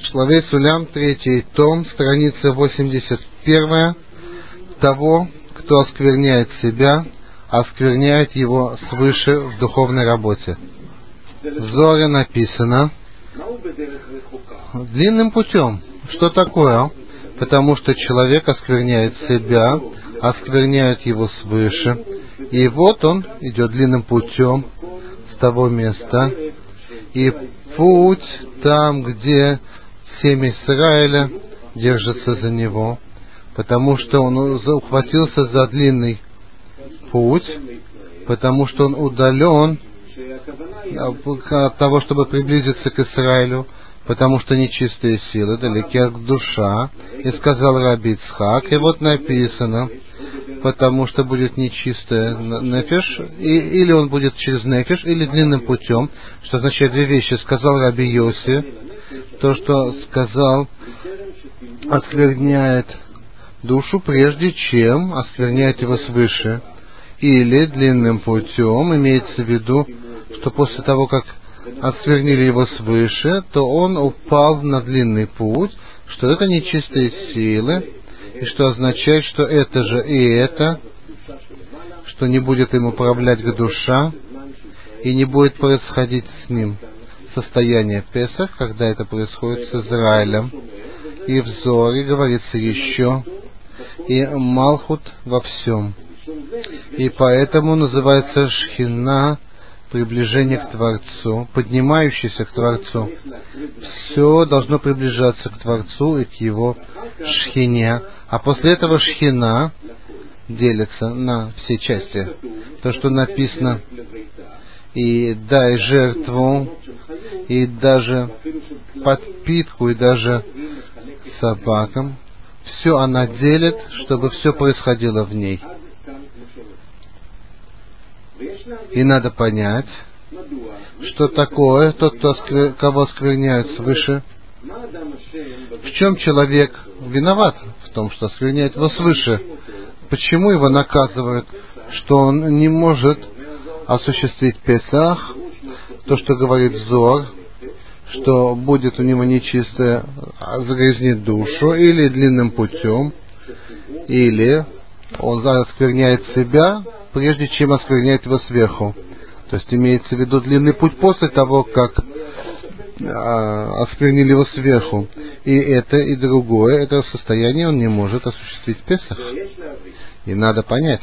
Шлавей Сулям, 3 том, страница 81. Того, кто оскверняет себя, оскверняет его свыше в духовной работе. В Зоре написано длинным путем. Что такое? Потому что человек оскверняет себя, оскверняет его свыше. И вот он идет длинным путем с того места. И путь там, где семя Израиля держится за него, потому что он ухватился за длинный путь, потому что он удален от того, чтобы приблизиться к Израилю, потому что нечистые силы далеки от душа. И сказал Раби Ицхак, и вот написано, потому что будет нечистая нефеш, или он будет через нефеш, или длинным путем, что означает две вещи. Сказал Раби Йоси, то, что сказал, оскверняет душу, прежде чем оскверняет его свыше. Или длинным путем, имеется в виду, что после того, как осквернили его свыше, то он упал на длинный путь, что это нечистые силы, и что означает, что это же и это, что не будет им управлять душа, и не будет происходить с ним состояние Песах, когда это происходит с Израилем. И в Зоре говорится еще, и Малхут во всем. И поэтому называется Шхина приближение к Творцу, поднимающийся к Творцу. Все должно приближаться к Творцу и к его Шхине. А после этого Шхина делится на все части. То, что написано, и дай жертву, и даже подпитку, и даже собакам, все она делит, чтобы все происходило в ней. И надо понять, что такое тот, кого оскверняют свыше. В чем человек виноват? В том, что оскверняет его свыше. Почему его наказывают? Что он не может осуществить Песах, то, что говорит Зор, что будет у него нечистое, загрязнит душу, или длинным путем, или он оскверняет себя, прежде чем оскверняет его сверху. То есть имеется в виду длинный путь после того, как осквернили его сверху. И это, и другое, это состояние он не может осуществить в Песах. И надо понять,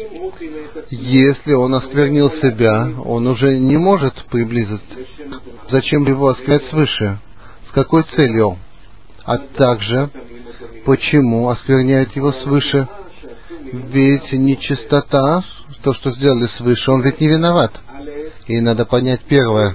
если он осквернил себя, он уже не может приблизиться. Зачем его осквернять свыше? С какой целью? А также, почему оскверняет его свыше? Ведь нечистота, то, что сделали свыше, он ведь не виноват. И надо понять первое.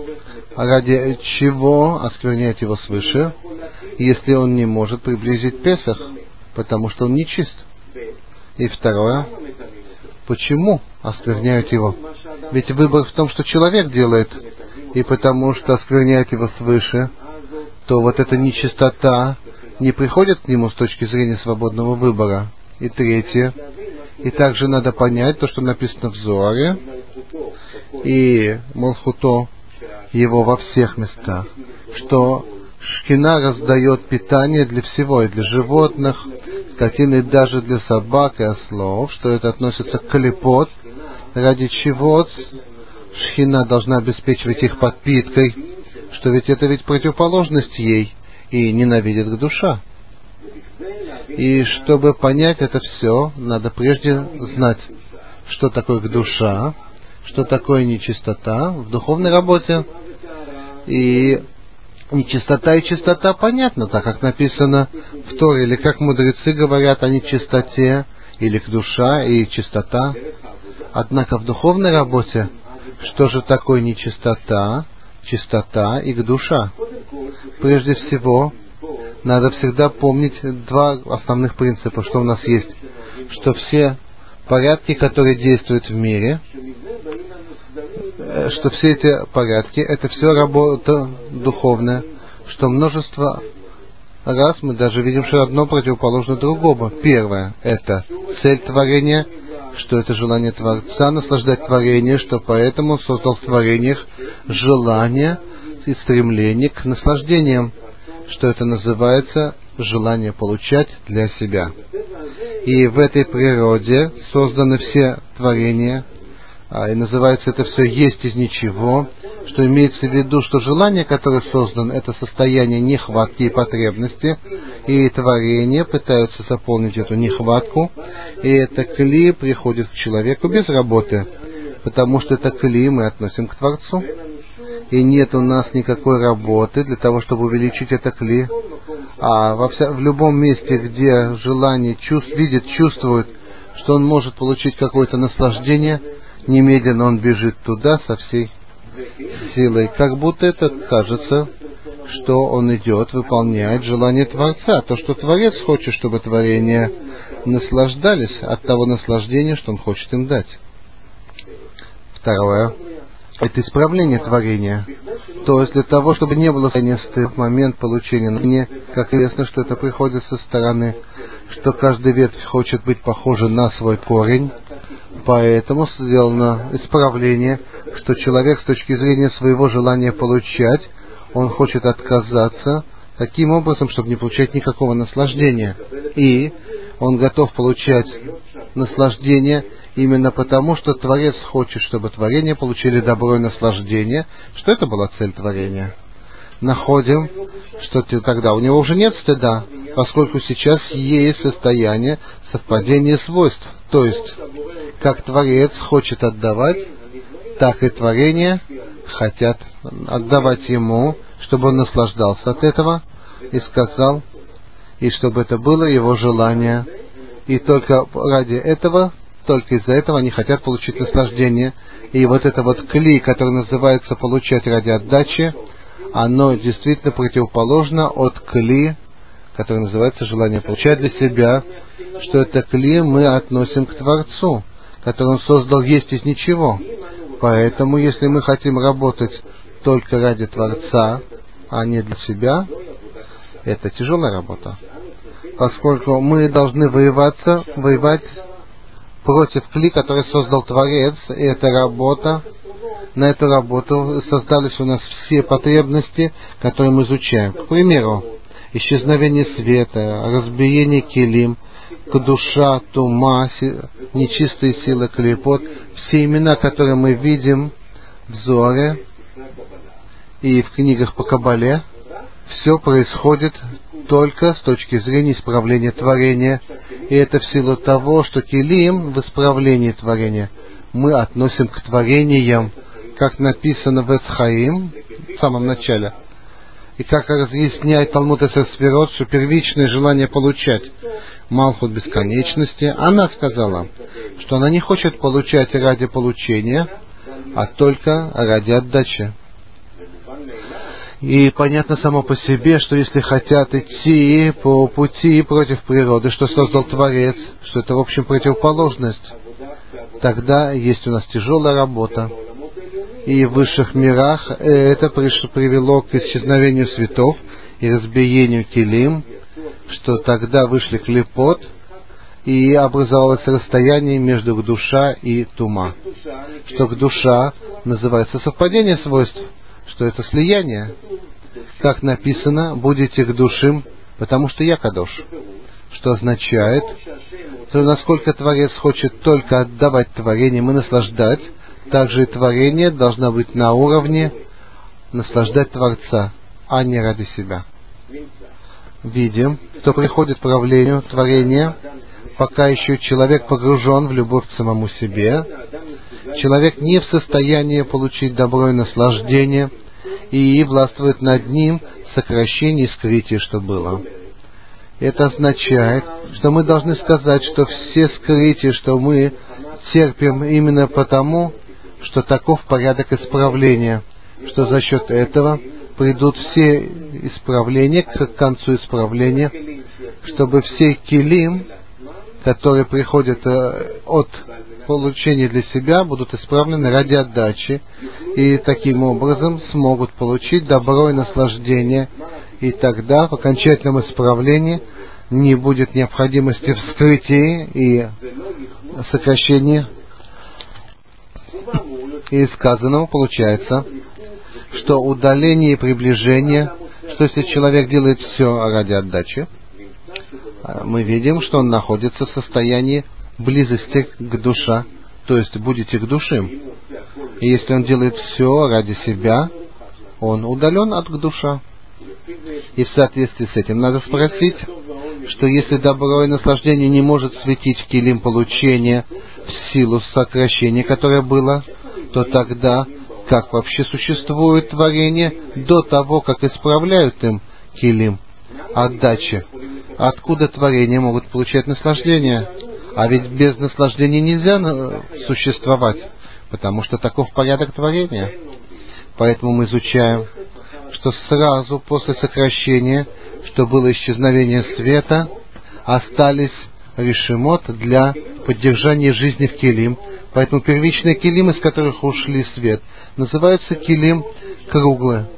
Ради чего оскверняет его свыше, если он не может приблизить Песах, потому что он нечист. И второе. Почему оскверняют его? Ведь выбор в том, что человек делает. И потому что оскверняет его свыше, то вот эта нечистота не приходит к нему с точки зрения свободного выбора. И третье. И также надо понять то, что написано в Зоре, и Малхуто его во всех местах, что Шхина раздает питание для всего, и для животных, скотины, и даже для собак и ослов, что это относится к клипот, ради чего Шхина должна обеспечивать их подпиткой, что ведь это ведь противоположность ей, и ненавидит душа. И чтобы понять это все, надо прежде знать, что такое душа, что такое нечистота в духовной работе. И нечистота и чистота понятно, так как написано в Торе, или как мудрецы говорят о нечистоте, или к душа и чистота. Однако в духовной работе, что же такое нечистота, чистота и к душа? Прежде всего, надо всегда помнить два основных принципа, что у нас есть. Что все порядки, которые действуют в мире, что все эти порядки, это все работа духовная, что множество раз мы даже видим, что одно противоположно другому. Первое – это цель творения, что это желание Творца наслаждать творение, что поэтому создал в творениях желание и стремление к наслаждениям, что это называется желание получать для себя. И в этой природе созданы все творения, и называется это все «есть из ничего», что имеется в виду, что желание, которое создано, это состояние нехватки и потребности, и творения пытаются заполнить эту нехватку, и это кли приходит к человеку без работы, потому что это кли мы относим к Творцу, и нет у нас никакой работы для того, чтобы увеличить это кли, а в любом месте, где желание видит, чувствует, что он может получить какое-то наслаждение, немедленно он бежит туда со всей силой, как будто это кажется, что он идет, выполняет желание Творца, то, что Творец хочет, чтобы творения наслаждались от того наслаждения, что он хочет им дать. Второе — это исправление творения. То есть для того, чтобы не было в момент получения, мне, как известно, что это приходит со стороны, что каждый ветвь хочет быть похожа на свой корень, поэтому сделано исправление, что человек с точки зрения своего желания получать, он хочет отказаться таким образом, чтобы не получать никакого наслаждения. И он готов получать наслаждение именно потому, что Творец хочет, чтобы творения получили добро и наслаждение, что это была цель творения. Находим, что тогда у него уже нет стыда, поскольку сейчас есть состояние совпадения свойств. То есть, как Творец хочет отдавать, так и творения хотят отдавать ему, чтобы он наслаждался от этого, и сказал, и чтобы это было его желание. И только ради этого, только из-за этого они хотят получить наслаждение. И вот это вот кли, который называется «получать ради отдачи», оно действительно противоположно от кли, который называется «желание получать для себя», что это кли мы относим к Творцу, который Он создал есть из ничего. Поэтому, если мы хотим работать только ради Творца, а не для себя, это тяжелая работа. Поскольку мы должны воевать против кли, который создал Творец, и эта работа, на эту работу создались у нас все потребности, которые мы изучаем. К примеру, исчезновение света, разбиение килим, душа, тума, нечистые силы, клепот, все имена, которые мы видим в Зоре и в книгах по Кабале, все происходит только с точки зрения исправления творения. И это в силу того, что килим в исправлении творения мы относим к творениям, как написано в Эцхаим, в самом начале. И как разъясняет Талмуд Эсер Сферот, что первичное желание получать Малхут бесконечности, она сказала, что она не хочет получать ради получения, а только ради отдачи. И понятно само по себе, что если хотят идти по пути против природы, что создал Творец, что это в общем противоположность, тогда есть у нас тяжелая работа. И в высших мирах это привело к исчезновению светов и разбиению килим, что тогда вышли клепот, и образовалось расстояние между душа и тума. Что душа называется совпадение свойств, что это слияние. Как написано, будете к душим, потому что я кадош. Что означает, что насколько Творец хочет только отдавать творениям и наслаждать, также и творение должно быть на уровне наслаждать Творца, а не ради себя. Видим, что приходит к правлению творения, пока еще человек погружен в любовь к самому себе, человек не в состоянии получить добро и наслаждение, и властвует над ним сокращение и скрытие, что было. Это означает, что мы должны сказать, что все скрытия, что мы терпим именно потому, что таков порядок исправления, что за счет этого придут все исправления к концу исправления, чтобы все килим, которые приходят от получения для себя, будут исправлены ради отдачи, и таким образом смогут получить добро и наслаждение, и тогда в окончательном исправлении не будет необходимости в скрытии и сокращении. И из сказанного получается, что удаление и приближение, что если человек делает все ради отдачи, мы видим, что он находится в состоянии близости к душе, то есть будете к душе. И если он делает все ради себя, он удален от душа. И в соответствии с этим надо спросить, что если добро и наслаждение не может светить в килим получения в силу сокращения, которое было, то тогда как вообще существует творение до того, как исправляют им килим отдачи? Откуда творения могут получать наслаждение? А ведь без наслаждения нельзя существовать, потому что таков порядок творения. Поэтому мы изучаем, что сразу после сокращения, что было исчезновение света, остались решимот для поддержания жизни в килим. Поэтому первичные килим, из которых ушли свет, называются килим круга.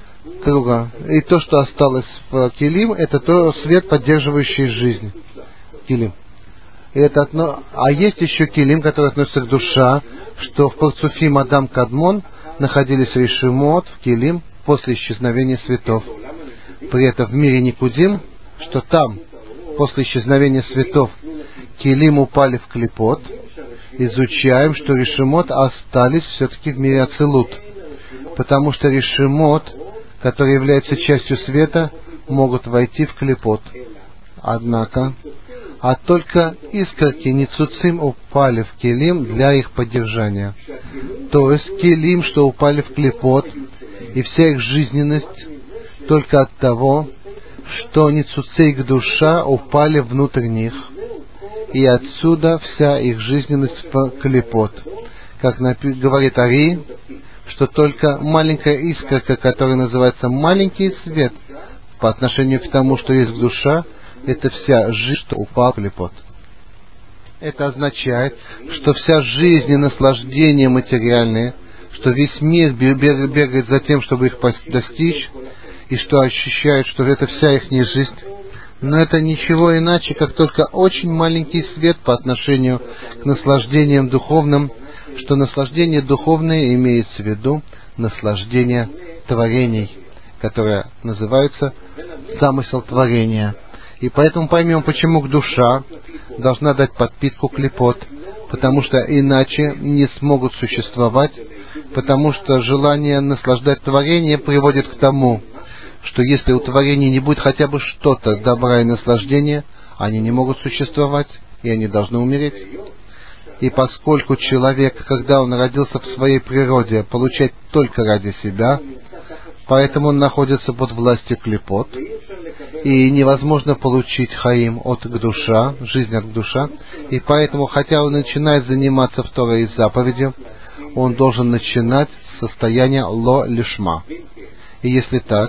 И то, что осталось в килим, это то свет, поддерживающий жизнь. Килим. А есть еще килим, который относится к душа, что в Парцуфим Адам Кадмон находились решимот в килим после исчезновения светов. При этом в мире Никудим, что там, после исчезновения светов, килим упали в клипот, изучаем, что решимот остались все-таки в мире Ацилут, потому что решимот, которые являются частью света, могут войти в клипот. Однако, только искорки ницуцим упали в килим для их поддержания. То есть килим, что упали в клипот, и вся их жизненность только от того, что ницуцейк душа упали внутрь них, и отсюда вся их жизненность в клипот. Как говорит Ари, что только маленькая искорка, которая называется маленький свет, по отношению к тому, что есть душа, это вся жизнь, что упала в клипот. Это означает, что вся жизнь и наслаждение материальные, что весь мир бегает за тем, чтобы их достичь, и что ощущают, что это вся их жизнь, но это ничего иначе, как только очень маленький свет по отношению к наслаждениям духовным, что наслаждение духовное имеется в виду наслаждение творений, которое называется замысел творения. И поэтому поймем, почему душа должна дать подпитку клипот, потому что иначе не смогут существовать, потому что желание наслаждать творение приводит к тому, что если у творения не будет хотя бы что-то добра и наслаждения, они не могут существовать, и они должны умереть. И поскольку человек, когда он родился в своей природе, получает только ради себя, поэтому он находится под властью клипот, и невозможно получить хаим от душа, жизнь от душа, и поэтому, хотя он начинает заниматься в Торе и заповедью, он должен начинать с состояния ло-лишма. И если так,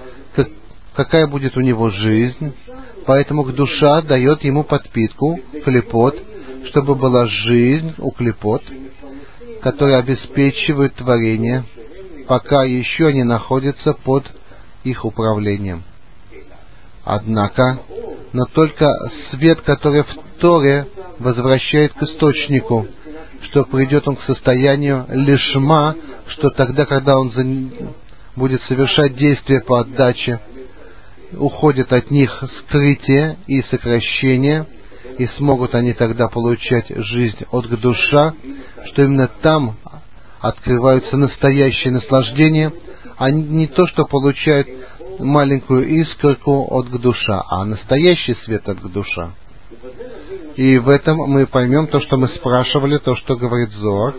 какая будет у него жизнь? Поэтому душа дает ему подпитку, клипот, чтобы была жизнь у клипот, которая обеспечивает творение, пока еще они находятся под их управлением. Однако, но только свет, который в Торе возвращает к источнику, что придет он к состоянию лишма, что тогда, когда он будет совершать действия по отдаче, уходит от них скрытие и сокращение, и смогут они тогда получать жизнь от душа, что именно там открываются настоящие наслаждения, а не то, что получают маленькую искорку от душа, а настоящий свет от душа. И в этом мы поймем то, что мы спрашивали, то, что говорит Зоар,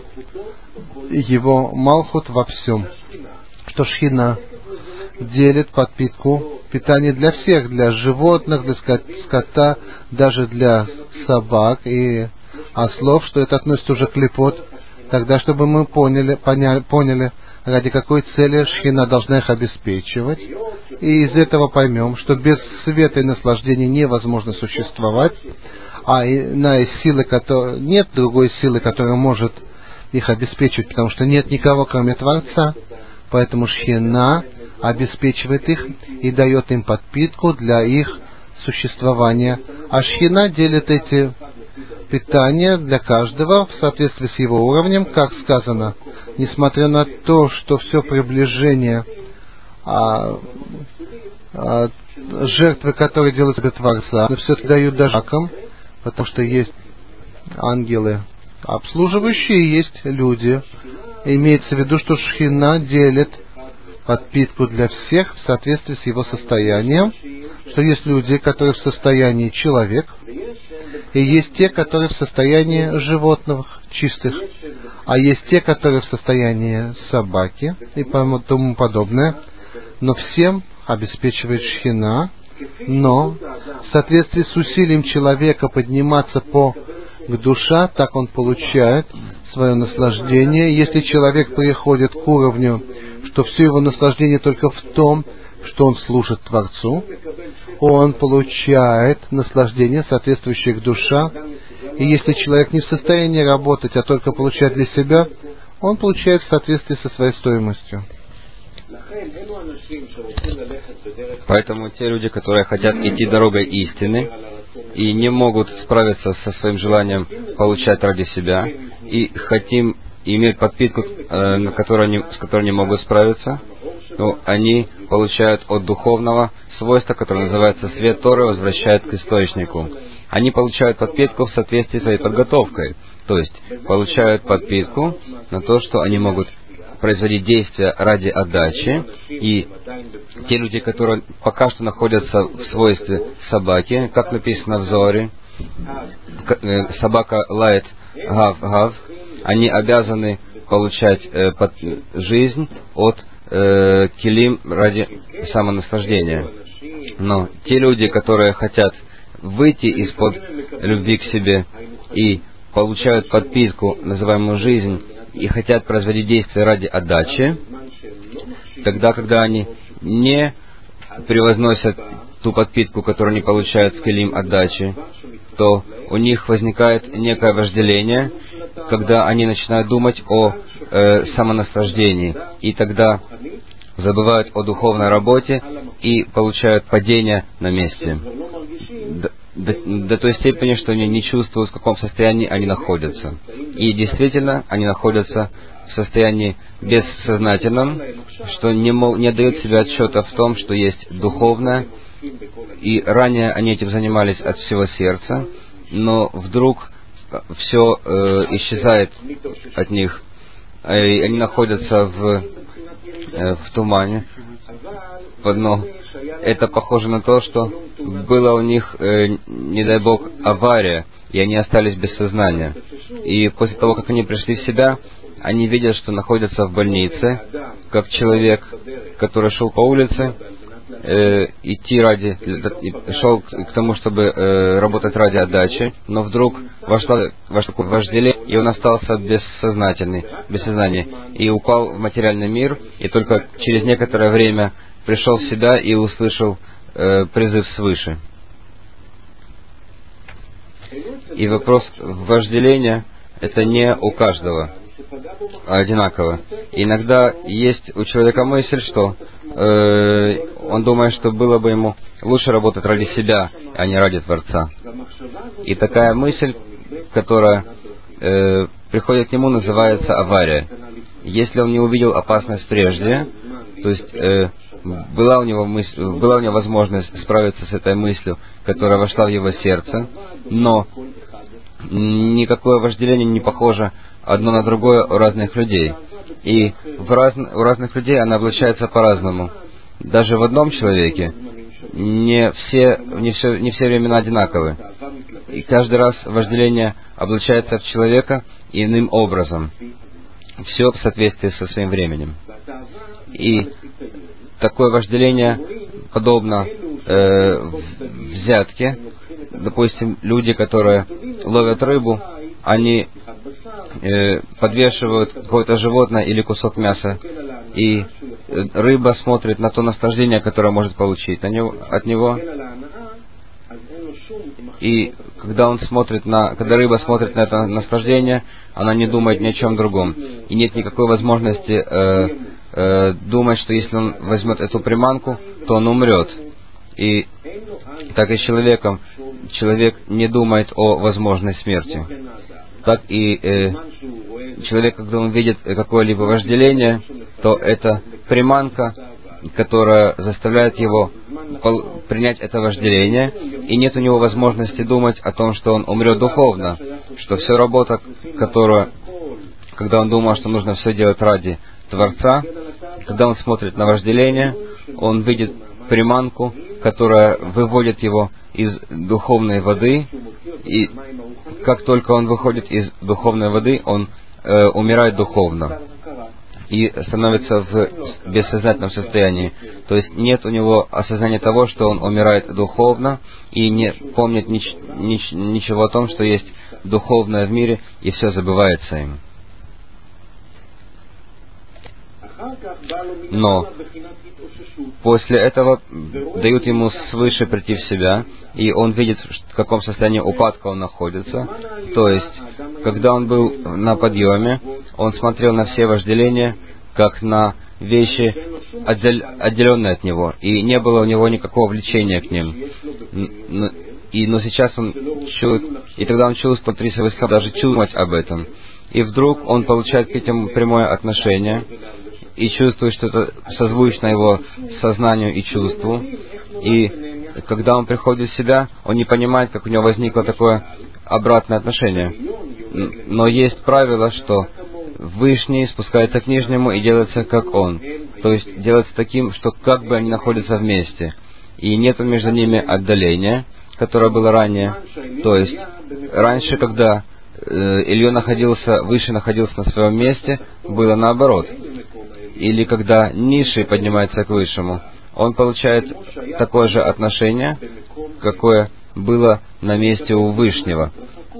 его малхут во всем, что Шхина делит подпитку, питание для всех, для животных, для скота, даже для собак и ослов, что это относится уже к клипот, тогда, чтобы мы поняли, ради какой цели Шхина должна их обеспечивать, и из этого поймем, что без света и наслаждения невозможно существовать, а иная сила, нет другой силы, которая может их обеспечивать, потому что нет никого, кроме Творца, поэтому Шхина обеспечивает их и дает им подпитку для их существования. А Шхина делит эти питания для каждого в соответствии с его уровнем, как сказано, несмотря на то, что все приближение жертвы, которые делают для Творца, но все-таки дают даже ракам, потому что есть ангелы обслуживающие, есть люди. Имеется в виду, что Шхина делит подпитку для всех в соответствии с его состоянием, что есть люди, которые в состоянии человек, и есть те, которые в состоянии животных чистых, а есть те, которые в состоянии собаки и тому подобное, но всем обеспечивает Шхина, но в соответствии с усилием человека подниматься к душа, так он получает свое наслаждение. Если человек приходит к уровню, что все его наслаждение только в том, что он служит Творцу, он получает наслаждение, соответствующее к душа. И если человек не в состоянии работать, а только получает для себя, он получает в соответствии со своей стоимостью. Поэтому те люди, которые хотят идти дорогой истины и не могут справиться со своим желанием получать ради себя, и хотим иметь подпитку, с которой не могут справиться, то они получают от духовного свойства, которое называется свет Торы, возвращает к источнику. Они получают подпитку в соответствии с своей подготовкой, то есть получают подпитку на то, что они могут производить действия ради отдачи, и те люди, которые пока что находятся в свойстве собаки, как написано в Зоре, собака лает гав-гав, они обязаны получать жизнь от килим ради самонаслаждения. Но те люди, которые хотят выйти из-под любви к себе и получают подпитку, называемую жизнь, и хотят производить действия ради отдачи, тогда, когда они не превозносят ту подпитку, которую они получают в килим отдачи, то у них возникает некое вожделение, когда они начинают думать о самонаслаждении, и тогда забывают о духовной работе и получают падение на месте. До той степени, что они не чувствуют, в каком состоянии они находятся. И действительно, они находятся в состоянии бессознательном, что не отдают себе отчета в том, что есть духовное, и ранее они этим занимались от всего сердца, но вдруг все исчезает от них, и они находятся в тумане. Но это похоже на то, что была у них, не дай Бог, авария, и они остались без сознания. И после того, как они пришли в себя, они видят, что находятся в больнице, как человек, который шел по улице, шел к тому, чтобы работать ради отдачи, но вдруг вошло такое вожделение, и он остался без сознания, и упал в материальный мир, и только через некоторое время пришел в себя и услышал призыв свыше. И вопрос вожделения — это не у каждого одинаково. Иногда есть у человека мысль, что он думает, что было бы ему лучше работать ради себя, а не ради Творца. И такая мысль, которая приходит к нему, называется авария. Если он не увидел опасность прежде, то есть была у него возможность справиться с этой мыслью, которая вошла в его сердце, но никакое вожделение не похоже одно на другое у разных людей. И у разных людей она облачается по-разному. Даже в одном человеке не все времена одинаковы. И каждый раз вожделение облачается в человека иным образом. Все в соответствии со своим временем. И такое вожделение подобно взятке. Допустим, люди, которые ловят рыбу, они подвешивают какое-то животное или кусок мяса, и рыба смотрит на то наслаждение, которое может получить от него. И когда рыба смотрит на это наслаждение, она не думает ни о чем другом. И нет никакой возможности думать, что если он возьмет эту приманку, то он умрет. И так и с человеком. Человек не думает о возможной смерти. Так и человек, когда он видит какое-либо вожделение, то эта приманка которая заставляет его принять это вожделение, и нет у него возможности думать о том, что он умрет духовно, что вся работа, когда он думал, что нужно все делать ради Творца, когда он смотрит на вожделение, он видит приманку, которая выводит его из духовной воды, и как только он выходит из духовной воды, он умирает духовно и становится в бессознательном состоянии. То есть нет у него осознания того, что он умирает духовно, и не помнит ничего о том, что есть духовное в мире, и все забывается им. Но после этого дают ему свыше прийти в себя, и он видит, в каком состоянии упадка он находится. То есть, когда он был на подъеме, он смотрел на все вожделения, как на вещи, отделенные от него, и не было у него никакого влечения к ним. Но сейчас он чувствует, и тогда он чувствует, даже чувствовать об этом. И вдруг он получает к этому прямое отношение, и чувствует, что это созвучно его сознанию и чувству. И когда он приходит в себя, он не понимает, как у него возникло такое обратное отношение. Но есть правило, что Вышний спускается к Нижнему и делается как он. То есть делается таким, что как бы они находятся вместе. И нет между ними отдаления, которое было ранее. То есть раньше, когда Илья Выше находился на своем месте, было наоборот. Или когда Низший поднимается к Высшему, он получает такое же отношение, какое было на месте у Вышнего,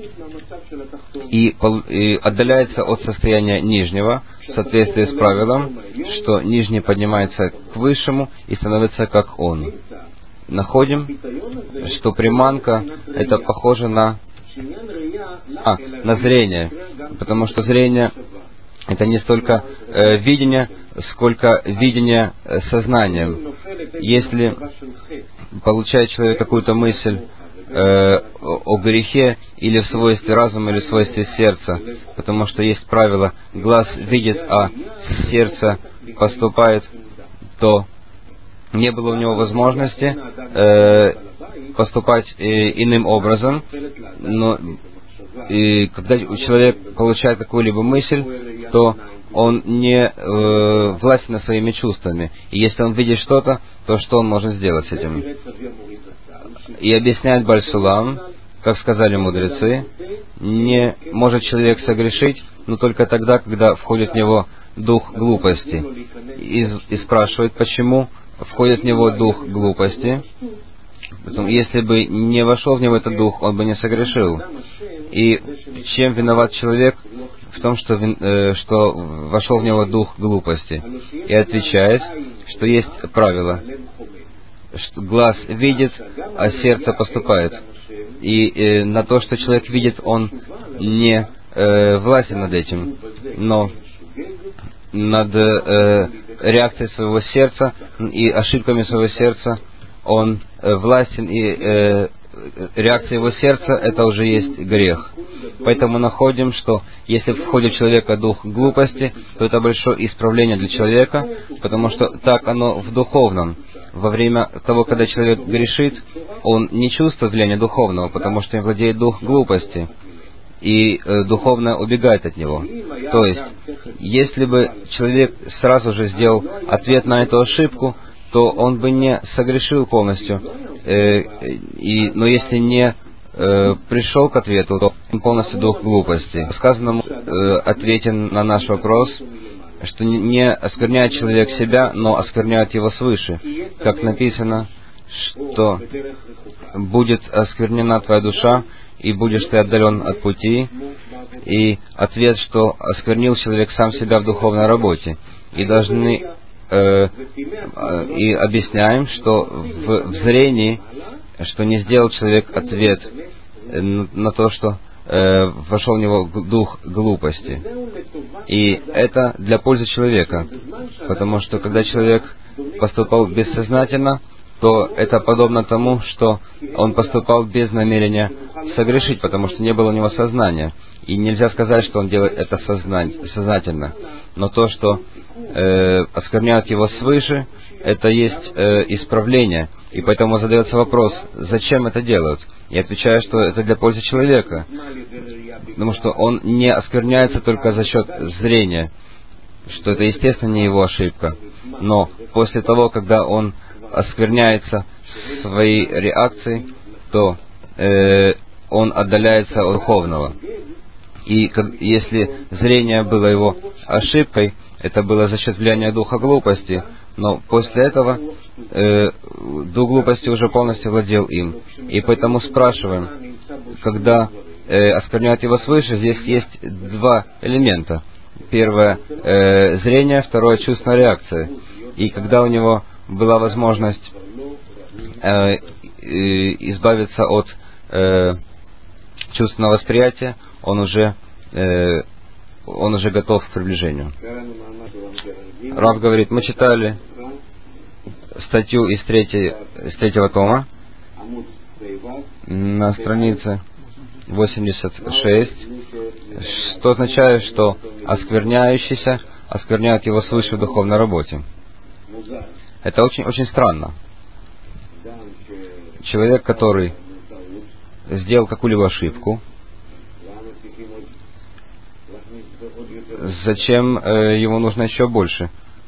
и отдаляется от состояния Нижнего в соответствии с правилом, что Нижний поднимается к Высшему и становится как он. Находим, что приманка это похоже на зрение, потому что зрение это не столько видение, сколько видение сознанием. Если получает человек какую-то мысль о грехе или в свойстве разума, или в свойстве сердца, потому что есть правило, глаз видит, а сердце поступает, то не было у него возможности поступать иным образом, но и когда человек получает какую-либо мысль, то он не властен над своими чувствами. И если он видит что-то, то что он может сделать с этим? И объясняет Баль Сулам, как сказали мудрецы, не может человек согрешить, но только тогда, когда входит в него дух глупости. И спрашивает, почему входит в него дух глупости. Потом, если бы не вошел в него этот дух, он бы не согрешил. И чем виноват человек? В том, что вошел в него дух глупости. И отвечает, что есть правило, что глаз видит, а сердце поступает. И на то, что человек видит, он не властен над этим, но над реакцией своего сердца и ошибками своего сердца он властен, и реакция его сердца это уже есть грех. Поэтому находим, что если входит в человека дух глупости, то это большое исправление для человека, потому что так оно в духовном. Во время того, когда человек грешит, он не чувствует влияния духовного, потому что им владеет дух глупости, и духовное убегает от него. То есть, если бы человек сразу же сделал ответ на эту ошибку, то он бы не согрешил полностью. Но если не пришел к ответу, то он полностью дух глупости. В сказанном ответе на наш вопрос, что не оскверняет человек себя, но оскверняет его свыше. Как написано, что будет осквернена твоя душа, и будешь ты отдален от пути. И ответ, что осквернил человек сам себя в духовной работе. И должны и объясняем, что в зрении, что не сделал человек ответ на то, что вошел в него дух глупости. И это для пользы человека, потому что когда человек поступал бессознательно, то это подобно тому, что он поступал без намерения согрешить, потому что не было у него сознания. И нельзя сказать, что он делает это сознательно. Но то, что оскверняет его свыше, это есть исправление. И поэтому задается вопрос, зачем это делают? Я отвечаю, что это для пользы человека. Потому что он не оскверняется только за счет зрения, что это, естественно, не его ошибка. Но после того, когда он оскверняется своей реакцией, то он отдаляется от духовного. И если зрение было его ошибкой, это было за счет влияния духа глупости, но после этого дух глупости уже полностью владел им. И поэтому спрашиваем, когда оскверняют его свыше, здесь есть два элемента. Первое зрение, второе чувственная реакция. И когда у него была возможность избавиться от чувственного восприятия, он уже готов к приближению. Рав говорит, мы читали статью из третьего тома на странице 86, что означает, что оскверняющийся оскверняют его свыше в духовной работе. Это очень странно. Человек, который сделал какую-либо ошибку, зачем ему нужно еще больше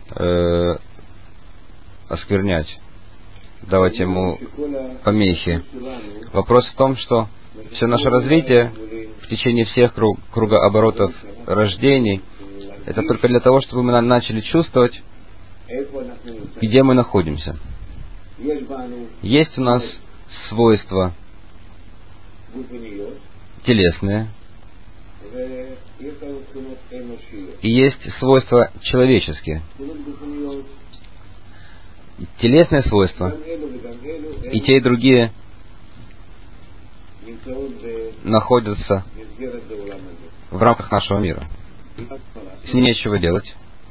осквернять, давать ему помехи? Вопрос в том, что все наше развитие в течение всех кругооборотов рождений, это только для того, чтобы мы начали чувствовать, где мы находимся. Есть у нас свойства телесные, и есть свойства человеческие. Телесные свойства и те, и другие находятся в рамках нашего мира. С ним нечего делать.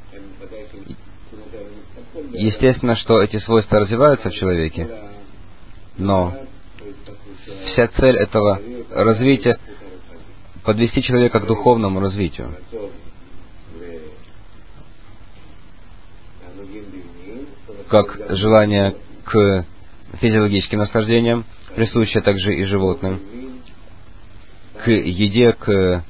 Естественно, что эти свойства развиваются в человеке, но вся цель этого развития — подвести человека к духовному развитию. Как желание к физиологическим наслаждениям, присущее также и животным, к еде, к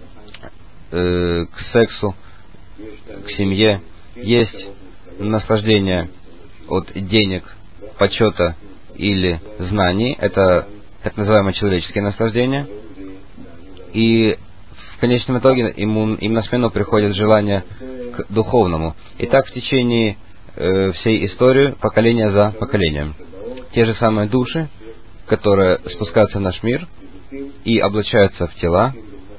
сексу, к семье. Есть наслаждение от денег, почета или знаний. Это так называемые человеческие наслаждения. И в конечном итоге им на смену приходит желание к духовному. И так в течение всей истории, поколение за поколением. Те же самые души, которые спускаются в наш мир и облачаются в тела,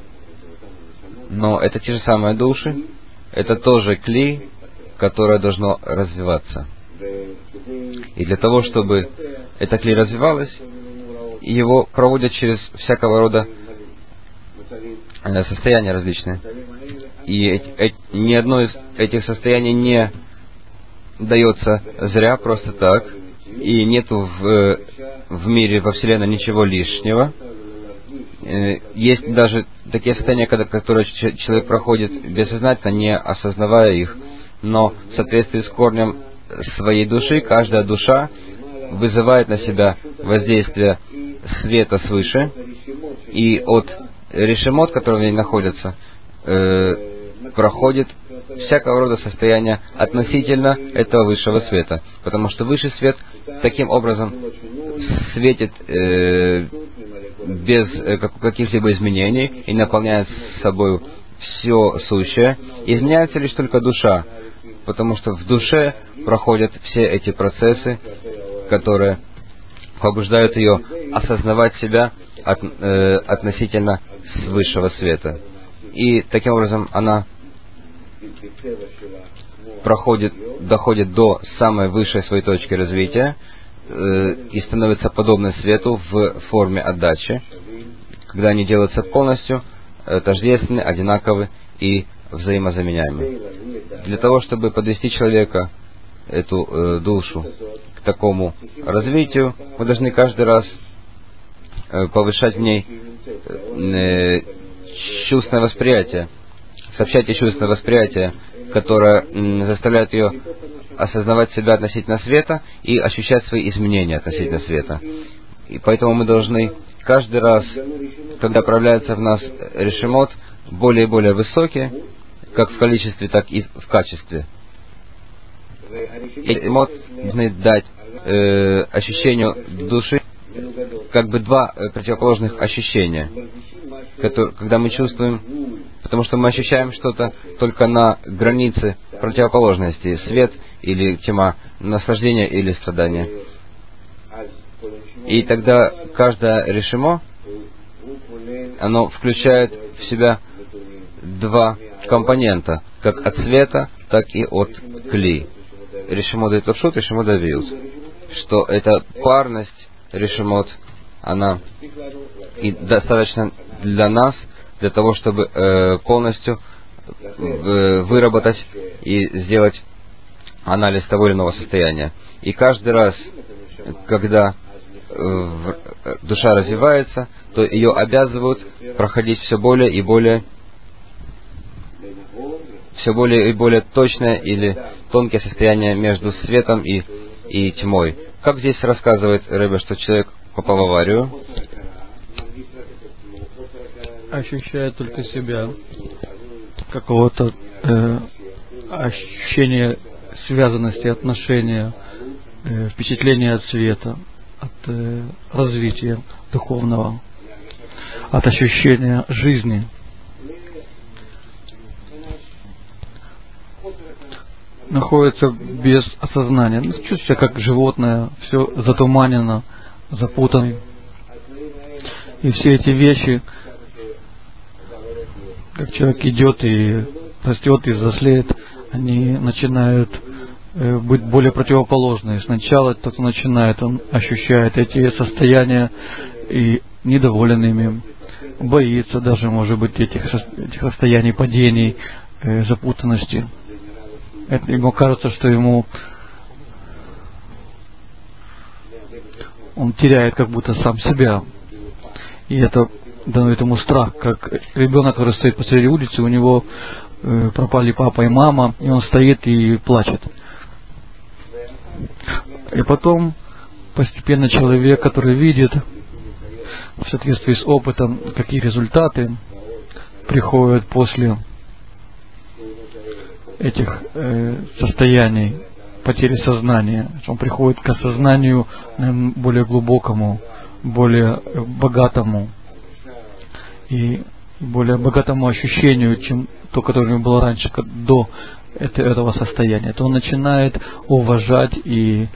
но это те же самые души, это тоже кли, которое должно развиваться. И для того, чтобы это кли развивалось, его проводят через всякого рода состояния различные. И ни одно из этих состояний не дается зря, просто так. И нету в мире, во Вселенной ничего лишнего. Есть даже такие состояния, которые человек проходит бессознательно, не осознавая их. Но в соответствии с корнем своей души, каждая душа вызывает на себя воздействие света свыше. И от решемот, которые в ней находятся, проходит всякого рода состояния относительно этого высшего света. Потому что высший свет таким образом светит без каких-либо изменений и наполняет собой все сущее. Изменяется лишь только душа, потому что в душе проходят все эти процессы, которые побуждают ее осознавать себя относительно высшего света. И таким образом она доходит до самой высшей своей точки развития и становится подобной свету в форме отдачи, когда они делаются полностью тождественны, одинаковы и взаимозаменяемы. Для того, чтобы подвести человека, эту душу, к такому развитию, мы должны каждый раз повышать в ней чувственное восприятие, сообщать ей чувственное восприятие, которое заставляет ее осознавать себя относительно света и ощущать свои изменения относительно света. И поэтому мы должны каждый раз, когда проявляется в нас решимот, более и более высокие, как в количестве, так и в качестве. И решимот должны дать ощущению души как бы два противоположных ощущения, когда мы чувствуем, потому что мы ощущаем что-то только на границе противоположности, свет или тьма, наслаждение или страдание. И тогда каждое решимо, оно включает в себя два компонента, как от света, так и от кли. Решимо дает лапшут, решимо дает, что эта парность решимот, она и достаточно для нас, для того, чтобы полностью выработать и сделать анализ того или иного состояния. И каждый раз, когда душа развивается, то ее обязывают проходить все более и более точное или тонкие состояния между светом и тьмой. Как здесь рассказывает Ребе, что человек попал в аварию, ощущает только себя, какого-то ощущения связанности, отношения, впечатления от света, от развития духовного, от ощущения жизни. Находится без осознания. Чувствует себя как животное, все затуманено, запутано. И все эти вещи, как человек идет и растет и взрослеет, они начинают быть более противоположные. Сначала только начинает, он ощущает эти состояния и недоволен ими, боится даже, может быть, этих состояний падений, запутанности. Ему кажется, что он теряет как будто сам себя. И это дает ему страх, как ребенок, который стоит посреди улицы, у него пропали папа и мама, и он стоит и плачет. И потом постепенно человек, который видит в соответствии с опытом, какие результаты приходят после этих состояний потери сознания, он приходит к осознанию более глубокому, более богатому и более богатому ощущению, чем то, которое у него было раньше, до этого состояния, то он начинает уважать и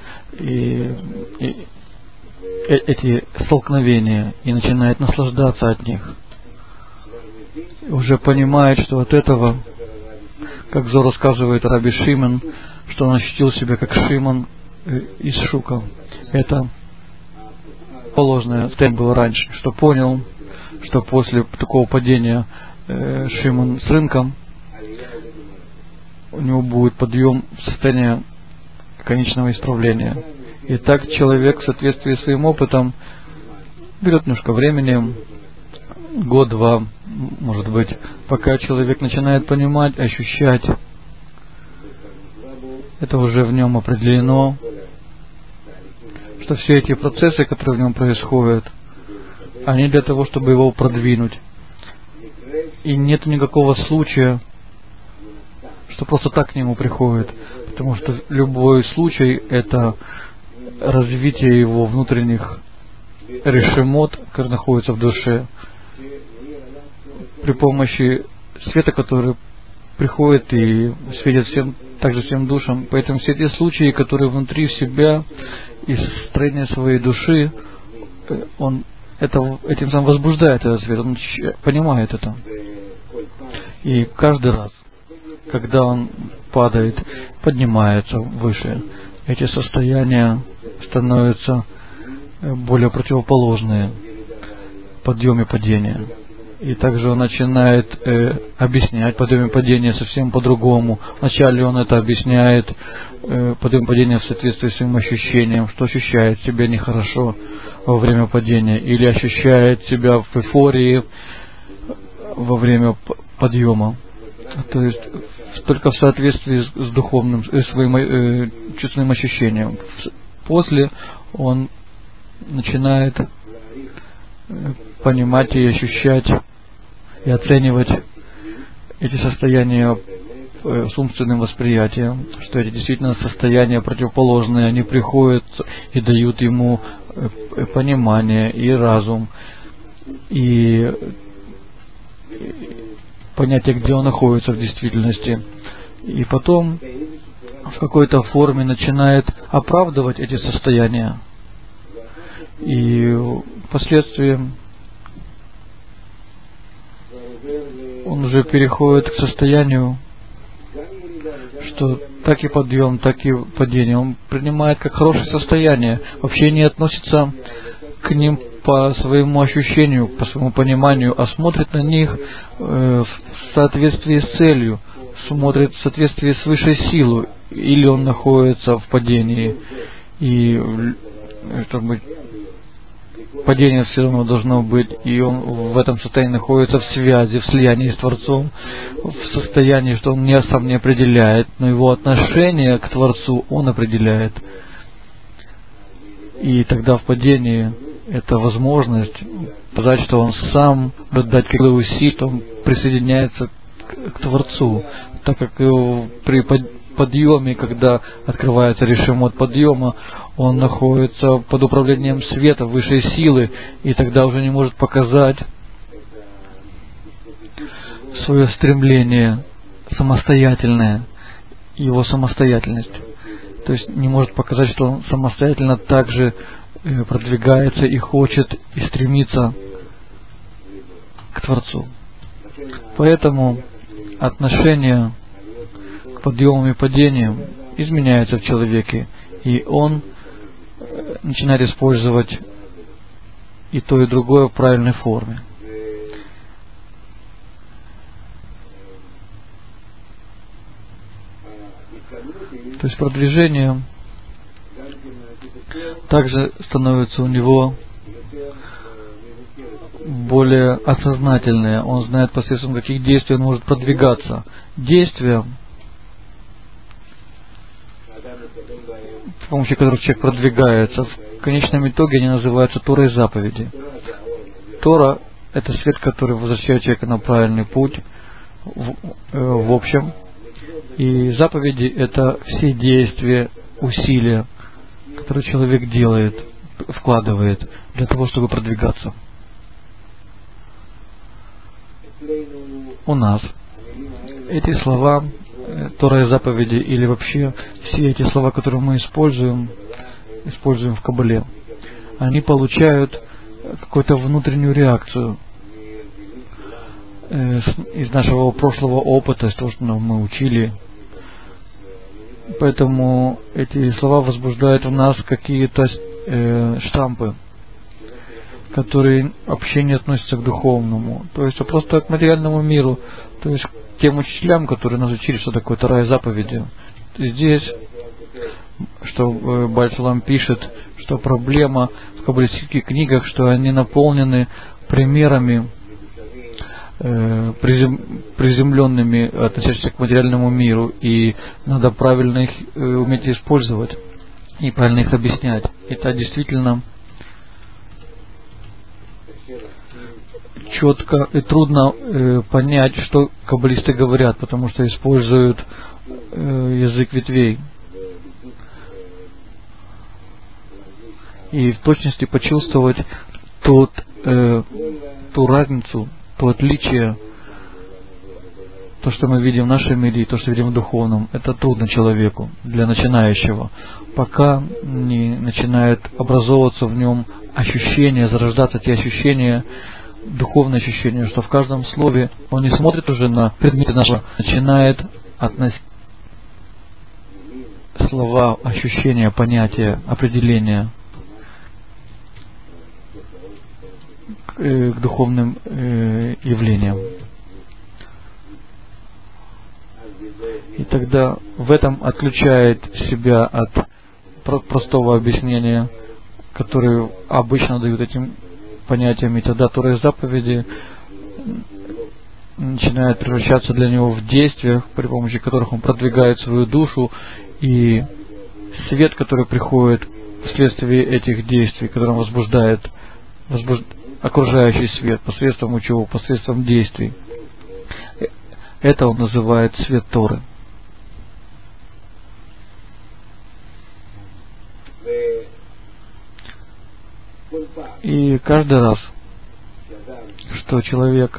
эти столкновения и начинает наслаждаться от них. И уже понимает, что от этого, как Зор рассказывает Раби Шимон, что он ощутил себя как Шимон из Шука. Это положенное состояние было раньше, что понял, что после такого падения Шимон с рынком у него будет подъем в состояние конечного исправления. И так человек в соответствии с своим опытом берет немножко времени, год-два, может быть, пока человек начинает понимать, ощущать. Это уже в нем определено, что все эти процессы, которые в нем происходят, они для того, чтобы его продвинуть. И нет никакого случая, что просто так к нему приходит, потому что любой случай — это развитие его внутренних решимот, который находится в душе, при помощи света, который приходит и светит также всем душам. Поэтому все эти случаи, которые внутри в себя, из строения своей души, он этим самым возбуждает этот свет, он понимает это. И каждый раз, когда он падает, поднимается выше, эти состояния становятся более противоположные, подъем и падение. И также он начинает объяснять подъем и падение совсем по-другому. Вначале он это объясняет, подъем и падение в соответствии с своим ощущением, что ощущает себя нехорошо во время падения, или ощущает себя в эйфории во время подъема. То есть только в соответствии с духовным, своим чувственным ощущением. После он начинает понимать и ощущать и оценивать эти состояния с умственным восприятием, что эти действительно состояния противоположные, они приходят и дают ему понимание и разум, и понятие, где он находится в действительности. И потом в какой-то форме начинает оправдывать эти состояния. И впоследствии он уже переходит к состоянию, что так и подъем, так и падение он принимает как хорошее состояние, вообще не относится к ним по своему ощущению, по своему пониманию, а смотрит на них в соответствии с целью, смотрит в соответствии с высшей силой, или он находится в падении, и чтобы падение все равно должно быть, и он в этом состоянии находится в связи, в слиянии с Творцом, в состоянии, что он сам не определяет, но его отношение к Творцу он определяет. И тогда в падении это возможность показать, что он сам, дать какие-то усилия, он присоединяется к Творцу, так как при подъеме, когда открывается решимот подъема, он находится под управлением света, высшей силы, и тогда уже не может показать свое стремление самостоятельное, его самостоятельность. То есть не может показать, что он самостоятельно также продвигается и хочет, и стремится к Творцу. Поэтому отношение к подъемам и падениям изменяется в человеке, и он начинает использовать и то, и другое в правильной форме. То есть продвижение также становится у него более осознательное. Он знает, посредством каких действий он может продвигаться. Действия, с помощью которых человек продвигается, в конечном итоге они называются Торой заповеди. Тора — это свет, который возвращает человека на правильный путь в общем. И заповеди — это все действия, усилия, которые человек делает, вкладывает для того, чтобы продвигаться. У нас эти слова, Тора и заповеди, или вообще все эти слова, которые мы используем в Кабале, они получают какую-то внутреннюю реакцию из нашего прошлого опыта, из того, что мы учили. Поэтому эти слова возбуждают в нас какие-то штампы, которые вообще не относятся к духовному, то есть просто к материальному миру, то есть к тем учителям, которые нас учили, что такое Тора и заповеди. Здесь, что Бааль Шулам пишет, что проблема в каббалистических книгах, что они наполнены примерами приземленными, относящимися к материальному миру, и надо правильно их уметь использовать и правильно их объяснять. Это действительно четко и трудно понять, что каббалисты говорят, потому что используют язык ветвей. И в точности почувствовать ту разницу, то отличие, то, что мы видим в нашем мире, и то, что видим в духовном, это трудно человеку, для начинающего, пока не начинает образовываться в нем ощущения, зарождаться те ощущения, духовные ощущения, что в каждом слове он не смотрит уже на предметы нашего, начинает относить слова, ощущения, понятия, определения к духовным явлениям. И тогда в этом отключает себя от простого объяснения, которое обычно дают этим понятиям, и тогда Тора и заповеди начинает превращаться для него в действия, при помощи которых он продвигает свою душу, и свет, который приходит вследствие этих действий, который он возбуждает окружающий свет посредством учебы, посредством действий. Это он называет свет Торы. И каждый раз, что человек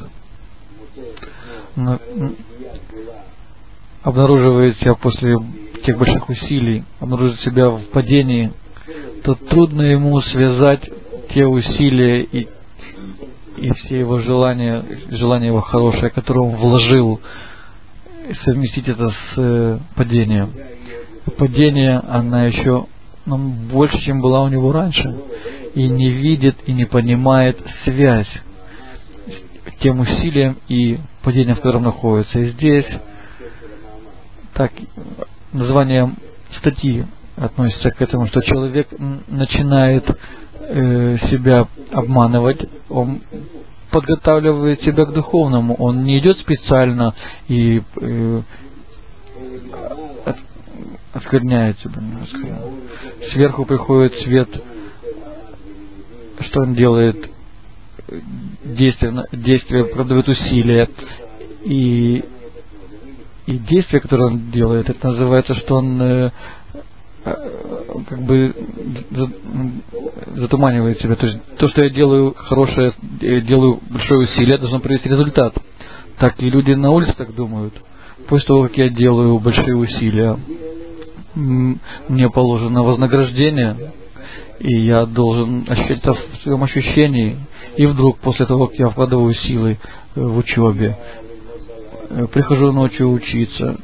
обнаруживает себя после тех больших усилий, обнаруживает себя в падении, то трудно ему связать те усилия и все его желания его хорошее, которое он вложил, и совместить это с падением. Падение, она еще больше, чем была у него раньше, и не видит и не понимает связь тем усилиям и падением, в котором находится. И здесь так название статьи относится к этому, что человек начинает себя обманывать, он подготавливает себя к духовному, он не идет специально и оскверняет себя. Сверху приходит свет, что он делает? Действие продает усилия, и действие, которое он делает, это называется, что он как бы затуманивает себя. То есть то, что я делаю хорошее, я делаю большое усилие, должно привести результат. Так и люди на улице так думают. После того, как я делаю большие усилия, мне положено вознаграждение, и я должен ощущать это в своем ощущении. И вдруг, после того, как я вкладываю силы в учебе, прихожу ночью учиться,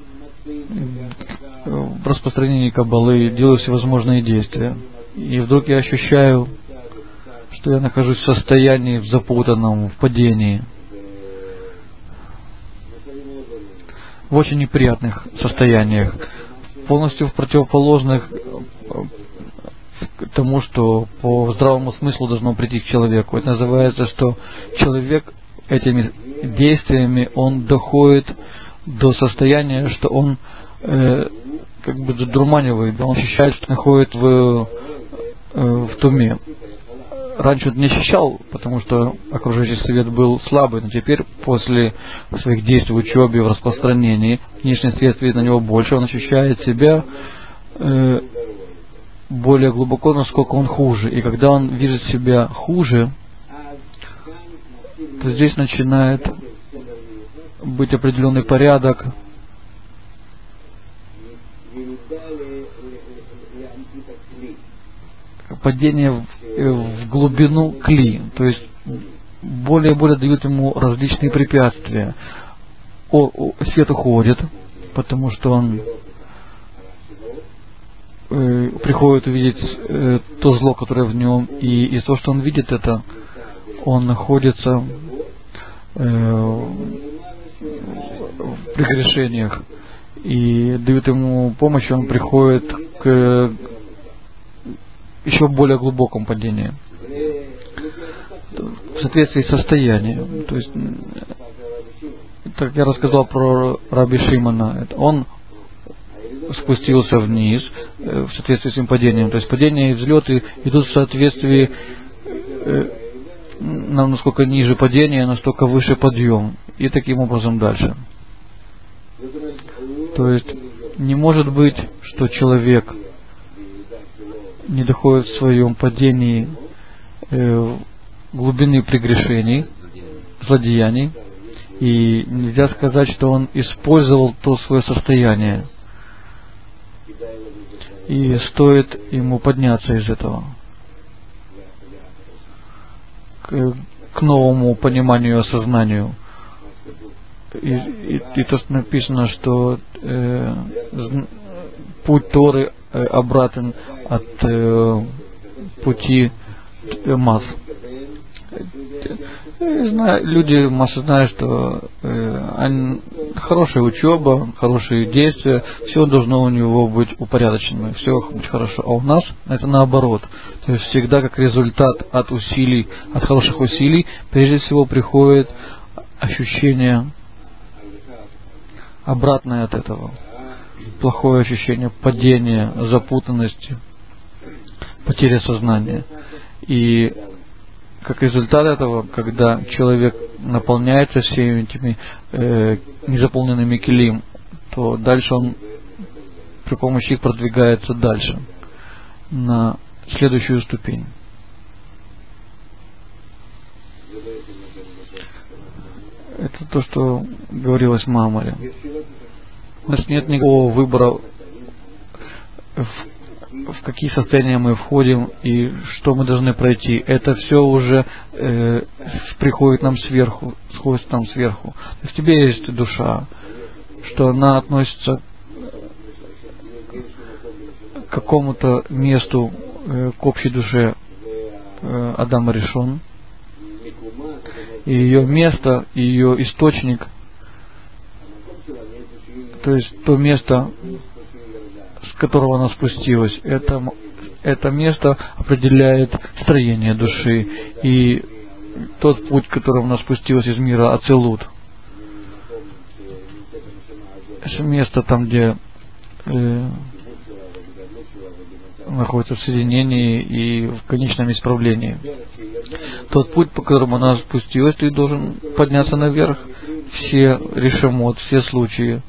в распространении каббалы, делаю всевозможные действия. И вдруг я ощущаю, что я нахожусь в состоянии, в запутанном, в падении, в очень неприятных состояниях, полностью в противоположных тому, что по здравому смыслу должно прийти к человеку. Это называется, что человек этими действиями, он доходит до состояния, что он как бы задурманивает, он ощущает, что находит в туме. Раньше он не ощущал, потому что окружающий свет был слабый, но теперь после своих действий в учебе, в распространении, внешний свет видит на него больше, он ощущает себя более глубоко, насколько он хуже. И когда он видит себя хуже, то здесь начинает быть определенный порядок, падение в глубину кли, то есть более и более дают ему различные препятствия. Свет уходит, потому что он приходит увидеть то зло, которое в нем, и из того, что он видит это, он находится в прегрешениях, и дают ему помощь, он приходит к еще более глубокому падению в соответствии с состоянием. То есть, так я рассказал про Раби Шимона, он спустился вниз в соответствии с своим падением. То есть падение и взлеты идут в соответствии, насколько ниже падение, настолько выше подъем. И таким образом дальше. То есть не может быть, что человек не доходит в своем падении глубины прегрешений, злодеяний, и нельзя сказать, что он использовал то свое состояние. И стоит ему подняться из этого к новому пониманию и осознанию. И то, что написано, что путь Торы обратен от пути масс. Люди массы знают, что хорошая учеба, хорошие действия, все должно у него быть упорядочено, все быть хорошо. А у нас это наоборот. То есть всегда как результат от усилий, от хороших усилий, прежде всего приходит ощущение обратное от этого. Плохое ощущение падения, запутанности, потери сознания. И как результат этого, когда человек наполняется всеми этими незаполненными келим, то дальше он при помощи их продвигается дальше, на следующую ступень. Это то, что говорилось в Мамаре. У нас нет никакого выбора, в какие состояния мы входим и что мы должны пройти. Это все уже приходит нам сверху, сходит нам сверху. То есть в тебе есть душа, что она относится к какому-то месту, к общей душе Адама Ришон. И ее место, и ее источник, то есть то место, с которого она спустилась, это место определяет строение души и тот путь, которым она спустилась из мира Ацилут. Это место там, где находится в соединении и в конечном исправлении. Тот путь, по которому она спустилась, ты должен подняться наверх. Все решемот, все случаи,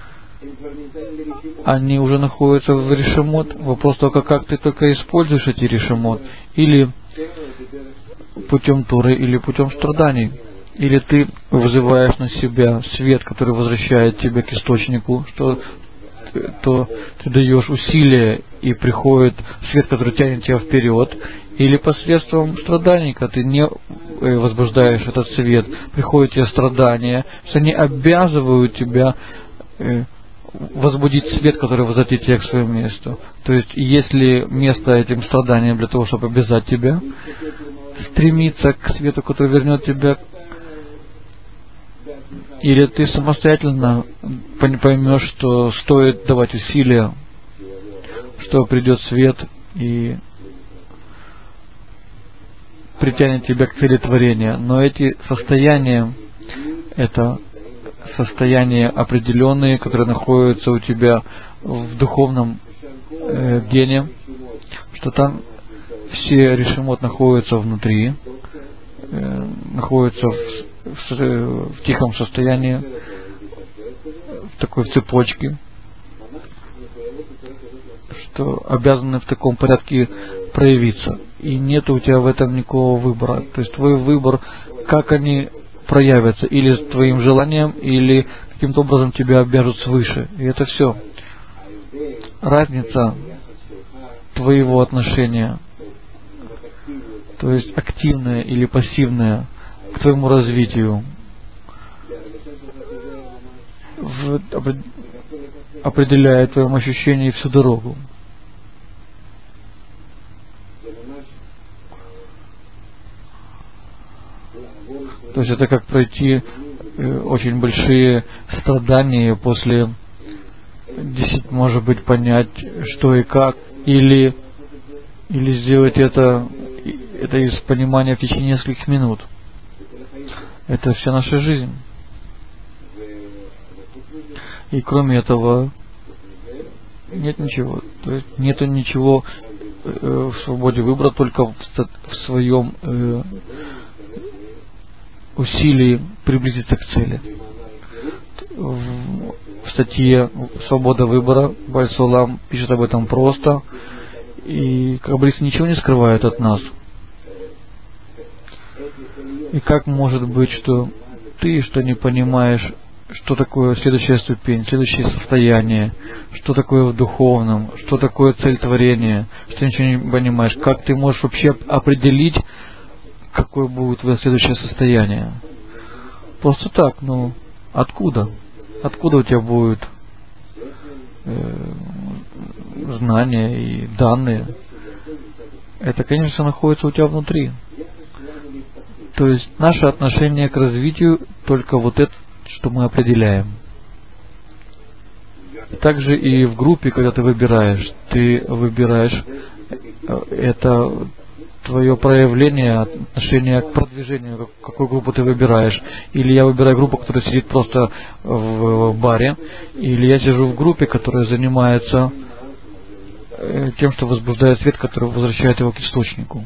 они уже находятся в решемот. Вопрос только, как ты только используешь эти решемот. Или путем Торы, или путем страданий. Или ты вызываешь на себя свет, который возвращает тебя к источнику, что то ты даешь усилия, и приходит свет, который тянет тебя вперед, или посредством страданий, когда ты не возбуждаешь этот свет, приходят тебе страдания, что они обязывают тебя возбудить свет, который возвратит тебя к своему месту. То есть, если место этим страданиям для того, чтобы обязать тебя, стремиться к свету, который вернет тебя, или ты самостоятельно поймешь, что стоит давать усилия, что придет свет и притянет тебя к цели творения. Но эти состояния, это состояния определенные, которые находятся у тебя в духовном гене, что там все решимот находятся внутри, находятся в тихом состоянии, в такой цепочке, что обязаны в таком порядке проявиться. И нет у тебя в этом никакого выбора. То есть твой выбор, как они проявятся, или с твоим желанием, или каким-то образом тебя обяжут свыше. И это все. Разница твоего отношения, то есть активное или пассивное, к твоему развитию, определяет в твоем ощущении всю дорогу. То есть это как пройти очень большие страдания после 10, может быть, понять, что и как, или сделать это из понимания в течение нескольких минут. Это вся наша жизнь. И кроме этого нет ничего. То есть нету ничего в свободе выбора, только в своем усилии приблизиться к цели. В статье «Свобода выбора» Баль-Сулам пишет об этом просто, и каббалисты ничего не скрывают от нас. И как может быть, что ты, что не понимаешь, что такое следующая ступень, следующее состояние, что такое в духовном, что такое цель творения, что ты ничего не понимаешь, как ты можешь вообще определить, какое будет твое следующее состояние? Просто так, откуда? Откуда у тебя будут знания и данные? Это, конечно, находится у тебя внутри. То есть наше отношение к развитию только вот это, что мы определяем. Также и в группе, когда ты выбираешь это твое проявление, отношение к продвижению, какую группу ты выбираешь. Или я выбираю группу, которая сидит просто в баре, или я сижу в группе, которая занимается тем, что возбуждает свет, который возвращает его к источнику.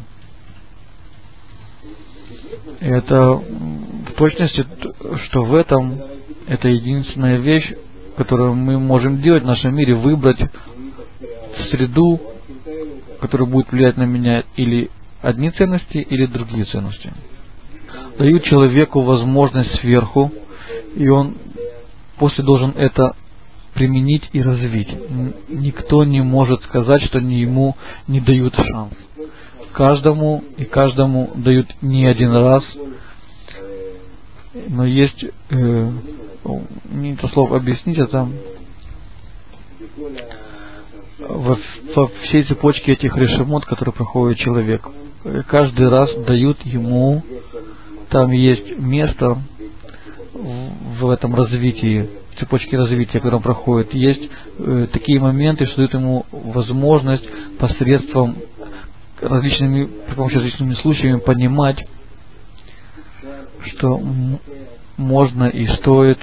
И это в точности, что в этом это единственная вещь, которую мы можем делать в нашем мире, выбрать среду, которая будет влиять на меня или одни ценности, или другие ценности. Дают человеку возможность сверху, и он после должен это применить и развить. Никто не может сказать, что ему не дают шанс. Каждому дают не один раз, но есть, не это слово объяснить, это во всей цепочке этих решемот, которые проходит человек. Каждый раз дают ему, там есть место в этом развитии, цепочке развития, которое он проходит, есть такие моменты, что дают ему возможность посредством при помощи различными случаями понимать, что можно и стоит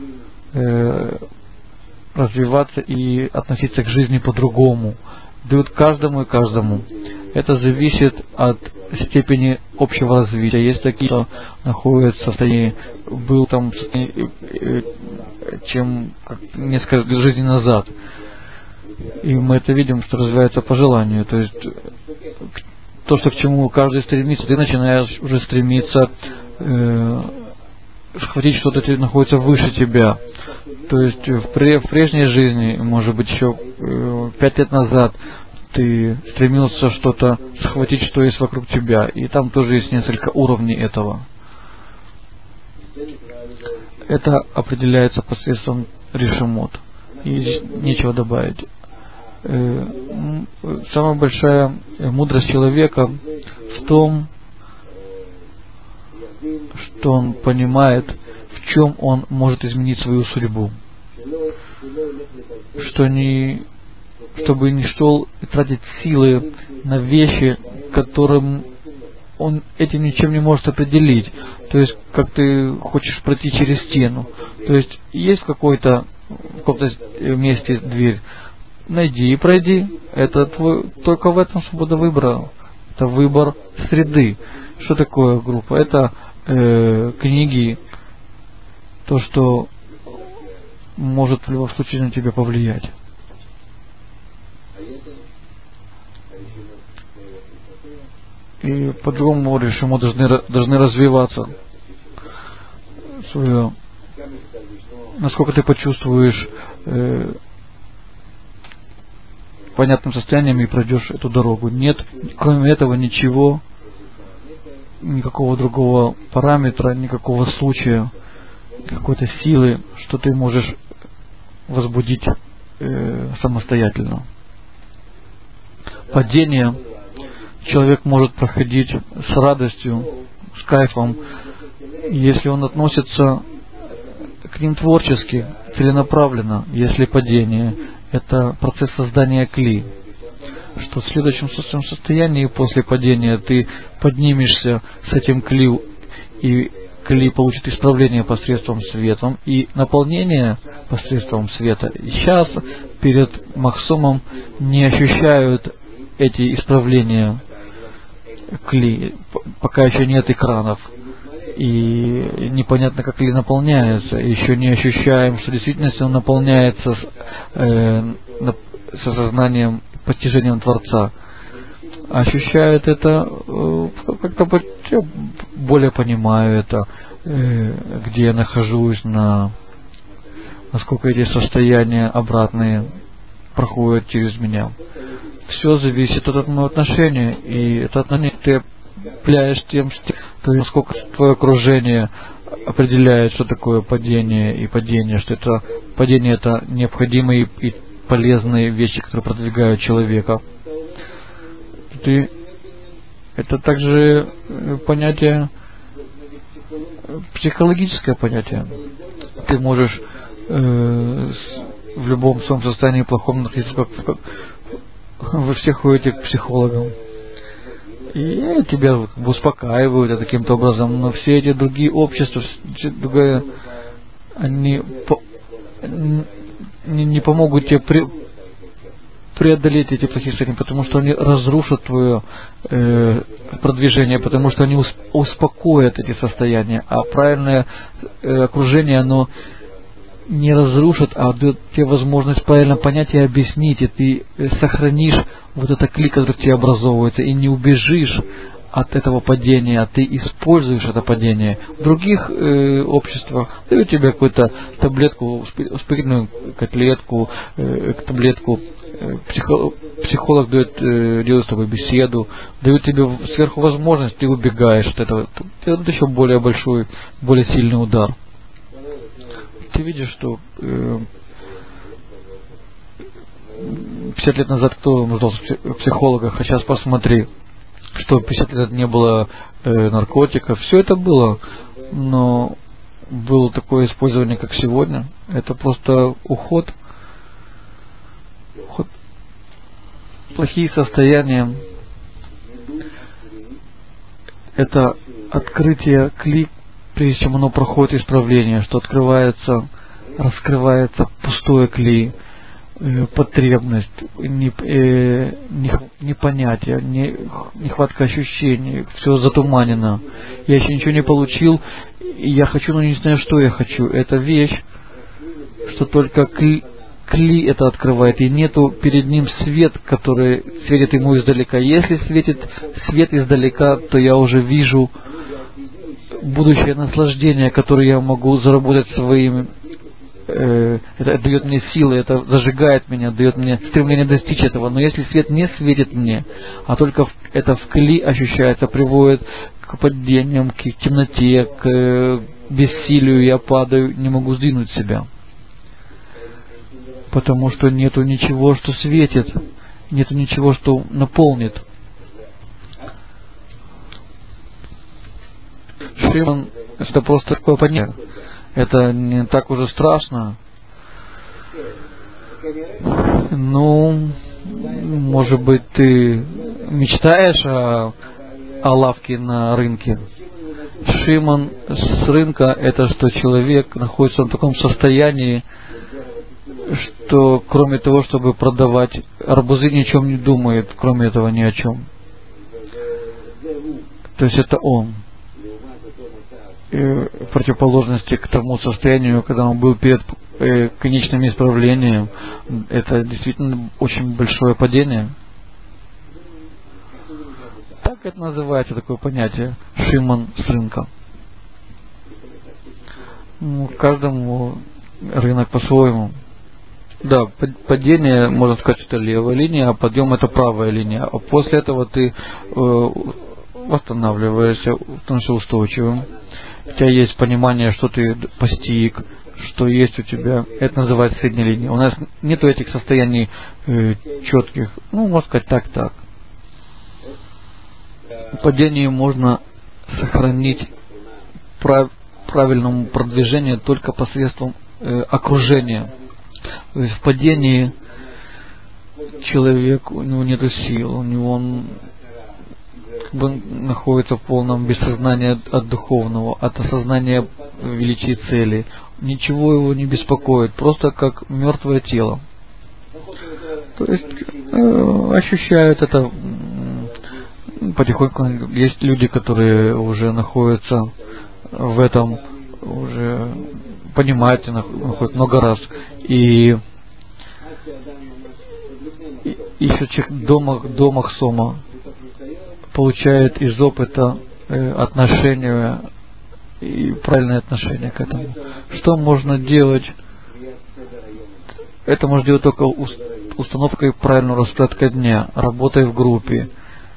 развиваться и относиться к жизни по-другому. Дают каждому и каждому. Это зависит от степени общего развития. Есть такие, кто находится в состоянии, был там чем несколько жизней назад. И мы это видим, что развивается по желанию. То есть то, что к чему каждый стремится, ты начинаешь уже стремиться схватить что-то, что находится выше тебя. То есть в прежней жизни, может быть, еще 5 лет назад, ты стремился что-то схватить, что есть вокруг тебя. И там тоже есть несколько уровней этого. Это определяется посредством решемот. И здесь нечего добавить. Самая большая мудрость человека в том, что он понимает, в чем он может изменить свою судьбу. Чтобы не шел и тратить силы на вещи, которым он этим ничем не может определить. То есть, как ты хочешь пройти через стену. То есть в каком-то месте дверь. Найди и пройди. Это только в этом свобода выбора. Это выбор среды. Что такое группа? Это книги, то, что может в любом случае на тебя повлиять. И по-другому решимо должны развиваться. Насколько ты почувствуешь понятным состоянием и пройдешь эту дорогу. Нет, кроме этого ничего, никакого другого параметра, никакого случая, какой-то силы, что ты можешь возбудить самостоятельно. Падение человек может проходить с радостью, с кайфом, если он относится к ним творчески, целенаправленно. Если падение — это процесс создания кли, что в следующем состоянии после падения ты поднимешься с этим кли, и кли получит исправление посредством света и наполнение посредством света. И сейчас перед Махсумом не ощущают эти исправления кли, пока еще нет экранов. И непонятно, как кли наполняется. Еще не ощущаем, что в действительности он наполняется с осознанием, постижением Творца. Ощущают это, как-то более понимаю это, где я нахожусь, насколько эти состояния обратные проходят через меня. Все зависит от одного отношения, и это отношение ты определяешь тем, что насколько твое окружение определяет, что такое падение и падение, что это падение — это необходимые и полезные вещи, которые продвигают человека. Это также понятие, психологическое понятие. Ты можешь в любом своем состоянии плохом находиться, как вы все ходите к психологам. и тебя успокаивают это каким-то образом, но все эти другие общества, они не помогут тебе преодолеть эти плохие состояния, потому что они разрушат твое продвижение, потому что они успокоят эти состояния, а правильное окружение, оно не разрушит, а дает тебе возможность правильно понять и объяснить, и ты сохранишь вот это кли, который в тебе образовывается, и не убежишь от этого падения, а ты используешь это падение. В других обществах дают тебе какую-то таблетку, успокоительную котлетку, таблетку, психолог делает с тобой беседу, дают тебе сверху возможность, ты убегаешь от этого. Это еще более большой, более сильный удар. Ты видишь, что 50 лет назад кто нуждался в психологах, а сейчас посмотри, что 50 лет не было наркотиков, все это было, но было такое использование, как сегодня. Это просто уход. Плохие состояния. Это открытие кли, прежде чем оно проходит исправление, что раскрывается пустое кли, потребность, непонятие, нехватка ощущений, все затуманено. Я еще ничего не получил, и я хочу, но не знаю, что я хочу. Это вещь, что только кли это открывает, и нету перед ним свет, который светит ему издалека. Если светит свет издалека, то я уже вижу будущее наслаждение, которое я могу заработать своими. Это дает мне силы, это зажигает меня, дает мне стремление достичь этого. Но если свет не светит мне, а только это в кли ощущается, приводит к падениям, к темноте, к бессилию, я падаю, не могу сдвинуть себя. Потому что нету ничего, что светит, нету ничего, что наполнит. Шриман — это просто такое понятие. Это не так уже страшно. Ну, может быть, ты мечтаешь о лавке на рынке. Шриман с рынка — это что человек находится в таком состоянии, что кроме того, чтобы продавать арбузы, ни о чем не думает, кроме этого ни о чем. То есть это он. В противоположности к тому состоянию, когда он был перед конечным исправлением, это действительно очень большое падение. Так это называется, такое понятие Шриман с рынка. Ну, каждому рынок по-своему. Да, падение, можно сказать, это левая линия, а подъем это правая линия. А после этого ты восстанавливаешься, становишься устойчивым. У тебя есть понимание, что ты постиг, что есть у тебя. Это называется средняя линия. У нас нет этих состояний четких. Ну, можно сказать, так. Падение можно сохранить правильному продвижению только посредством окружения. То есть в падении человек, у него нет сил, он находится в полном бессознании от духовного, от осознания величия цели. Ничего его не беспокоит, просто как мертвое тело. То есть ощущают это потихоньку. Есть люди, которые уже находятся в этом, уже понимают, находят много раз. И еще домах сома получает из опыта отношения и правильное отношение к этому. Что можно делать? Это можно делать только установкой правильного распорядка дня, работой в группе,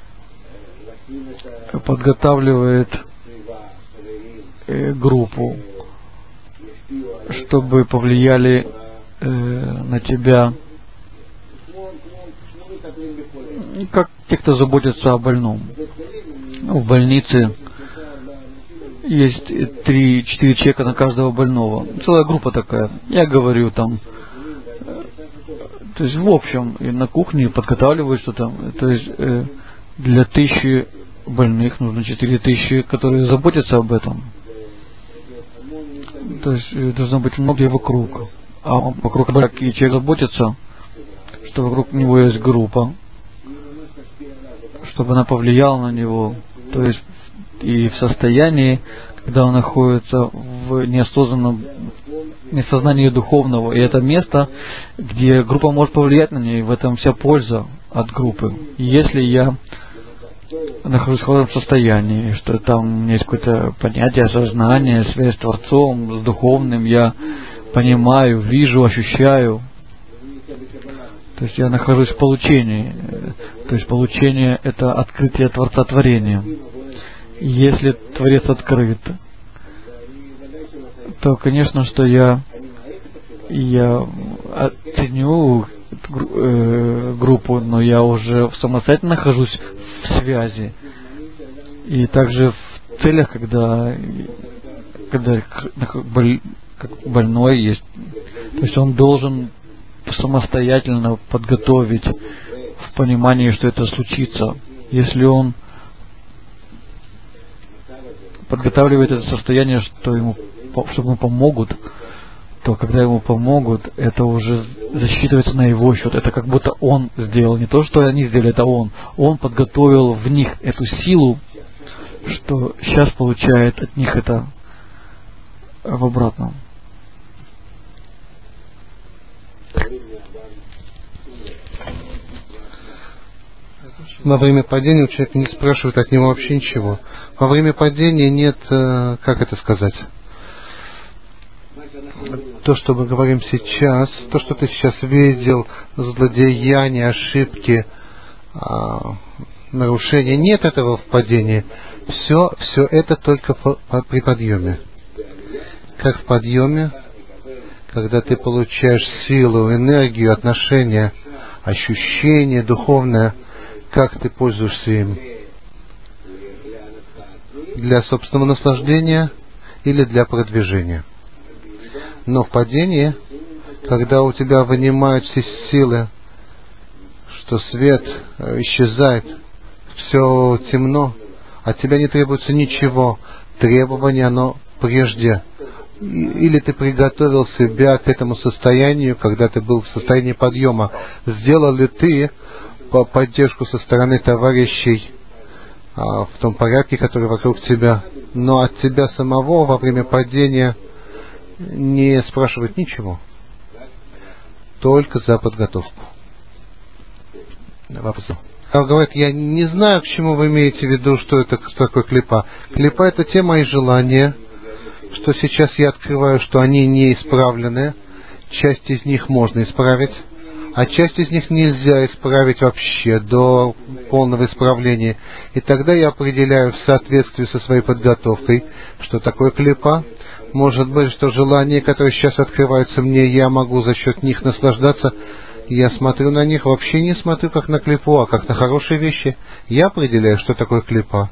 подготавливает группу, чтобы повлияли на тебя, как те, кто заботится о больном. В больнице есть 3-4 человека на каждого больного. Целая группа такая. Я говорю там, то есть в общем, и на кухне подготавливают что-то. То есть для 1000 больных, нужно 4000, которые заботятся об этом. То есть должно быть много вокруг. А вокруг и человек заботится, что вокруг него есть группа, чтобы она повлияла на него. То есть и в состоянии, когда он находится в неосознанном несознании духовного, и это место, где группа может повлиять на нее, и в этом вся польза от группы. И если я нахожусь в этом состоянии, что там у меня есть какое-то понятие, сознание, связь с Творцом, с духовным, я понимаю, вижу, ощущаю. То есть я нахожусь в получении. То есть получение — это открытие Творца творения. И если Творец открыт, то, конечно, что я ценю группу, но я уже самостоятельно нахожусь в связи. И также в целях, когда как больной есть, то есть он должен самостоятельно подготовить в понимании, что это случится. Если он подготавливает это состояние, чтобы ему помогут, то когда ему помогут, это уже засчитывается на его счет. Это как будто он сделал, не то, что они сделали, это он. Он подготовил в них эту силу, что сейчас получает от них это в обратном. Во время падения у человека не спрашивают от него вообще ничего. Во время падения нет, как это сказать, то, что мы говорим сейчас, то, что ты сейчас видел, злодеяния, ошибки, нарушения, нет этого в падении. Все это только при подъеме. Как в подъеме, когда ты получаешь силу, энергию, отношения, ощущение духовное, как ты пользуешься им? Для собственного наслаждения или для продвижения? Но в падении, когда у тебя вынимают все силы, что свет исчезает, все темно, от тебя не требуется ничего, требование оно прежде. Или ты приготовил себя к этому состоянию, когда ты был в состоянии подъема. Сделал ли ты поддержку со стороны товарищей в том порядке, который вокруг тебя, но от тебя самого во время падения не спрашивают ничего, только за подготовку. Вопрос. Говорят, я не знаю, к чему вы имеете в виду, что это такое клипа. Клипа — это те мои желания, что сейчас я открываю, что они не исправлены, часть из них можно исправить, а часть из них нельзя исправить вообще до полного исправления. И тогда я определяю в соответствии со своей подготовкой, что такое клипа. Может быть, что желания, которые сейчас открываются мне, я могу за счет них наслаждаться. Я смотрю на них, вообще не смотрю как на клипу, а как на хорошие вещи. Я определяю, что такое клипа.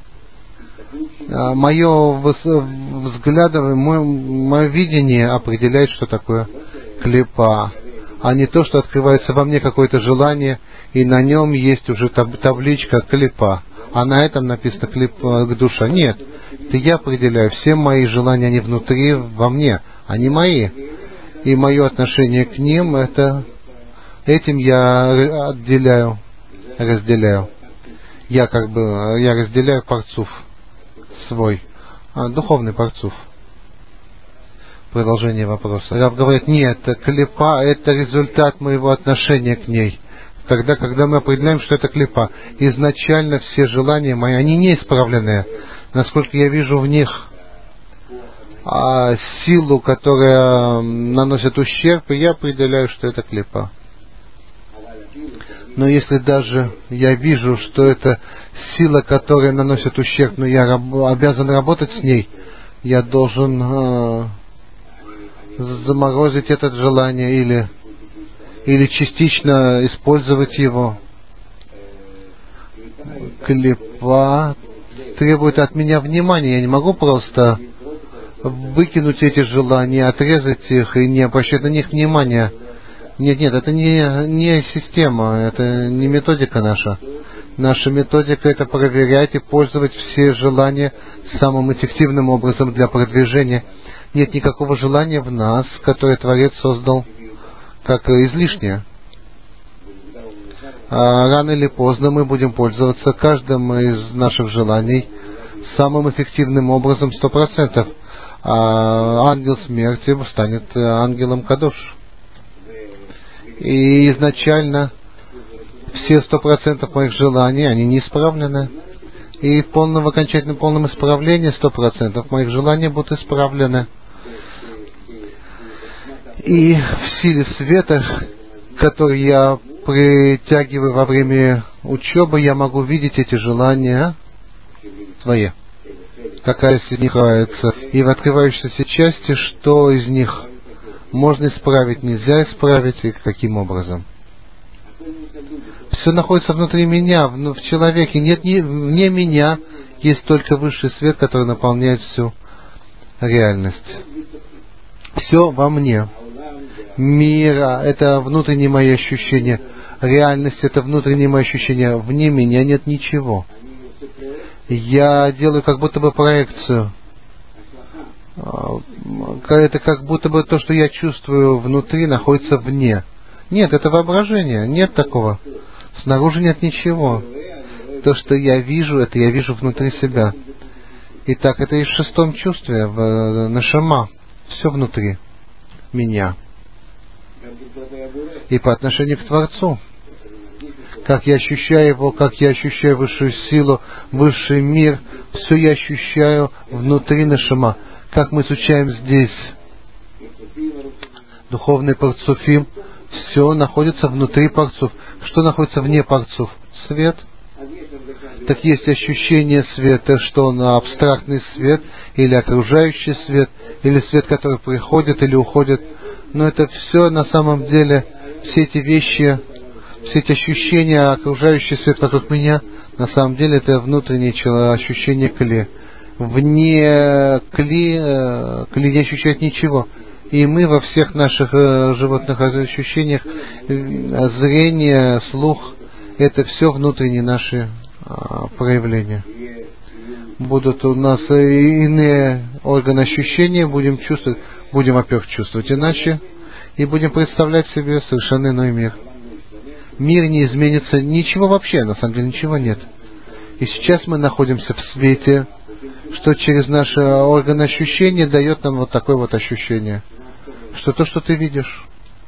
Мое взгляд, мое видение определяет, что такое клипа, а не то, что открывается во мне какое-то желание, и на нем есть уже табличка клипа, а на этом написано клипа душа. Нет, это я определяю. Все мои желания, они внутри, во мне, они мои. И мое отношение к ним, этим я разделяю. Я разделяю парцуф свой, духовный парцуф. Продолжение вопроса. Рав говорит, нет, клипа — это результат моего отношения к ней. Тогда, когда мы определяем, что это клипа, изначально все желания мои, они не исправленные. Насколько я вижу в них силу, которая наносит ущерб, и я определяю, что это клипа. Но если даже я вижу, что это сила, которая наносит ущерб, но я обязан работать с ней, я должен заморозить это желание или частично использовать его. Клипа требует от меня внимания. Я не могу просто выкинуть эти желания, отрезать их и не обращать на них внимания. Нет, это не система, это не методика наша. Наша методика — это проверять и пользовать все желания самым эффективным образом для продвижения. Нет никакого желания в нас, которое Творец создал как излишнее. А рано или поздно мы будем пользоваться каждым из наших желаний самым эффективным образом 100%. А ангел смерти станет ангелом Кадош. И изначально все 100% моих желаний, они не исправлены. И в окончательном полном исправлении 100% моих желаний будут исправлены. И в силе света, который я притягиваю во время учебы, я могу видеть эти желания твои. Какая из них нравится. И в открывающейся части, что из них можно исправить, нельзя исправить, и каким образом. Все находится внутри меня, в человеке. Нет, вне меня есть только высший свет, который наполняет всю реальность. Все во мне. Мир — это внутренние мои ощущения. Реальность — это внутренние мои ощущения. Вне меня нет ничего. Я делаю как будто бы проекцию. Это как будто бы то, что я чувствую внутри, находится вне. Нет, это воображение. Нет такого. Снаружи нет ничего. То, что я вижу, это я вижу внутри себя. Итак, это и в шестом чувстве, в нашама. Все внутри меня. И по отношению к Творцу. Как я ощущаю его, как я ощущаю высшую силу, высший мир, все я ощущаю внутри нашама. Как мы изучаем здесь духовный парцуфим, все находится внутри парцуф. Что находится вне парцуф? Свет. Так есть ощущение света, что он абстрактный свет, или окружающий свет, или свет, который приходит или уходит. Но это все на самом деле, все эти вещи, все эти ощущения, окружающий свет вокруг меня, на самом деле это внутреннее ощущение кли. Вне кли не ощущает ничего. И мы во всех наших животных ощущениях, зрение, слух, это все внутренние наши проявления. Будут у нас иные органы ощущения, будем чувствовать, во-первых, чувствовать иначе, и будем представлять себе совершенно иной мир. Мир не изменится, ничего вообще, на самом деле ничего нет. И сейчас мы находимся в свете, что через наши органы ощущения дает нам вот такое вот ощущение, что то, что ты видишь.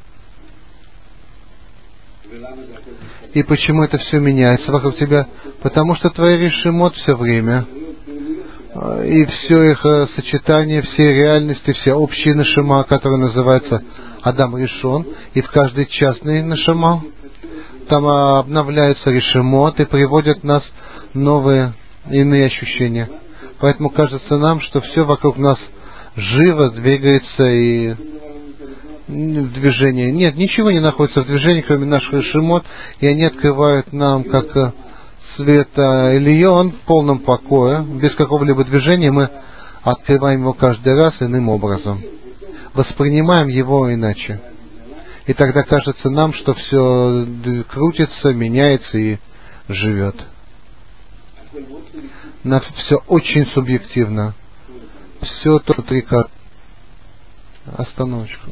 И почему это все меняется вокруг тебя? Потому что твои решимот все время, и все их сочетание, все реальности, все общие нашима, которые называются Адам Ришон, и в каждый частный нашима, там обновляются решимот и приводят нас новые, иные ощущения. Поэтому кажется нам, что все вокруг нас живо двигается и в движении. Нет, ничего не находится в движении, кроме наших решимот, и они открывают нам, как свет Элион, в полном покое, без какого-либо движения мы открываем его каждый раз иным образом. Воспринимаем его иначе. И тогда кажется нам, что все крутится, меняется и живет. Все очень субъективно. Все внутри как... Остановочку.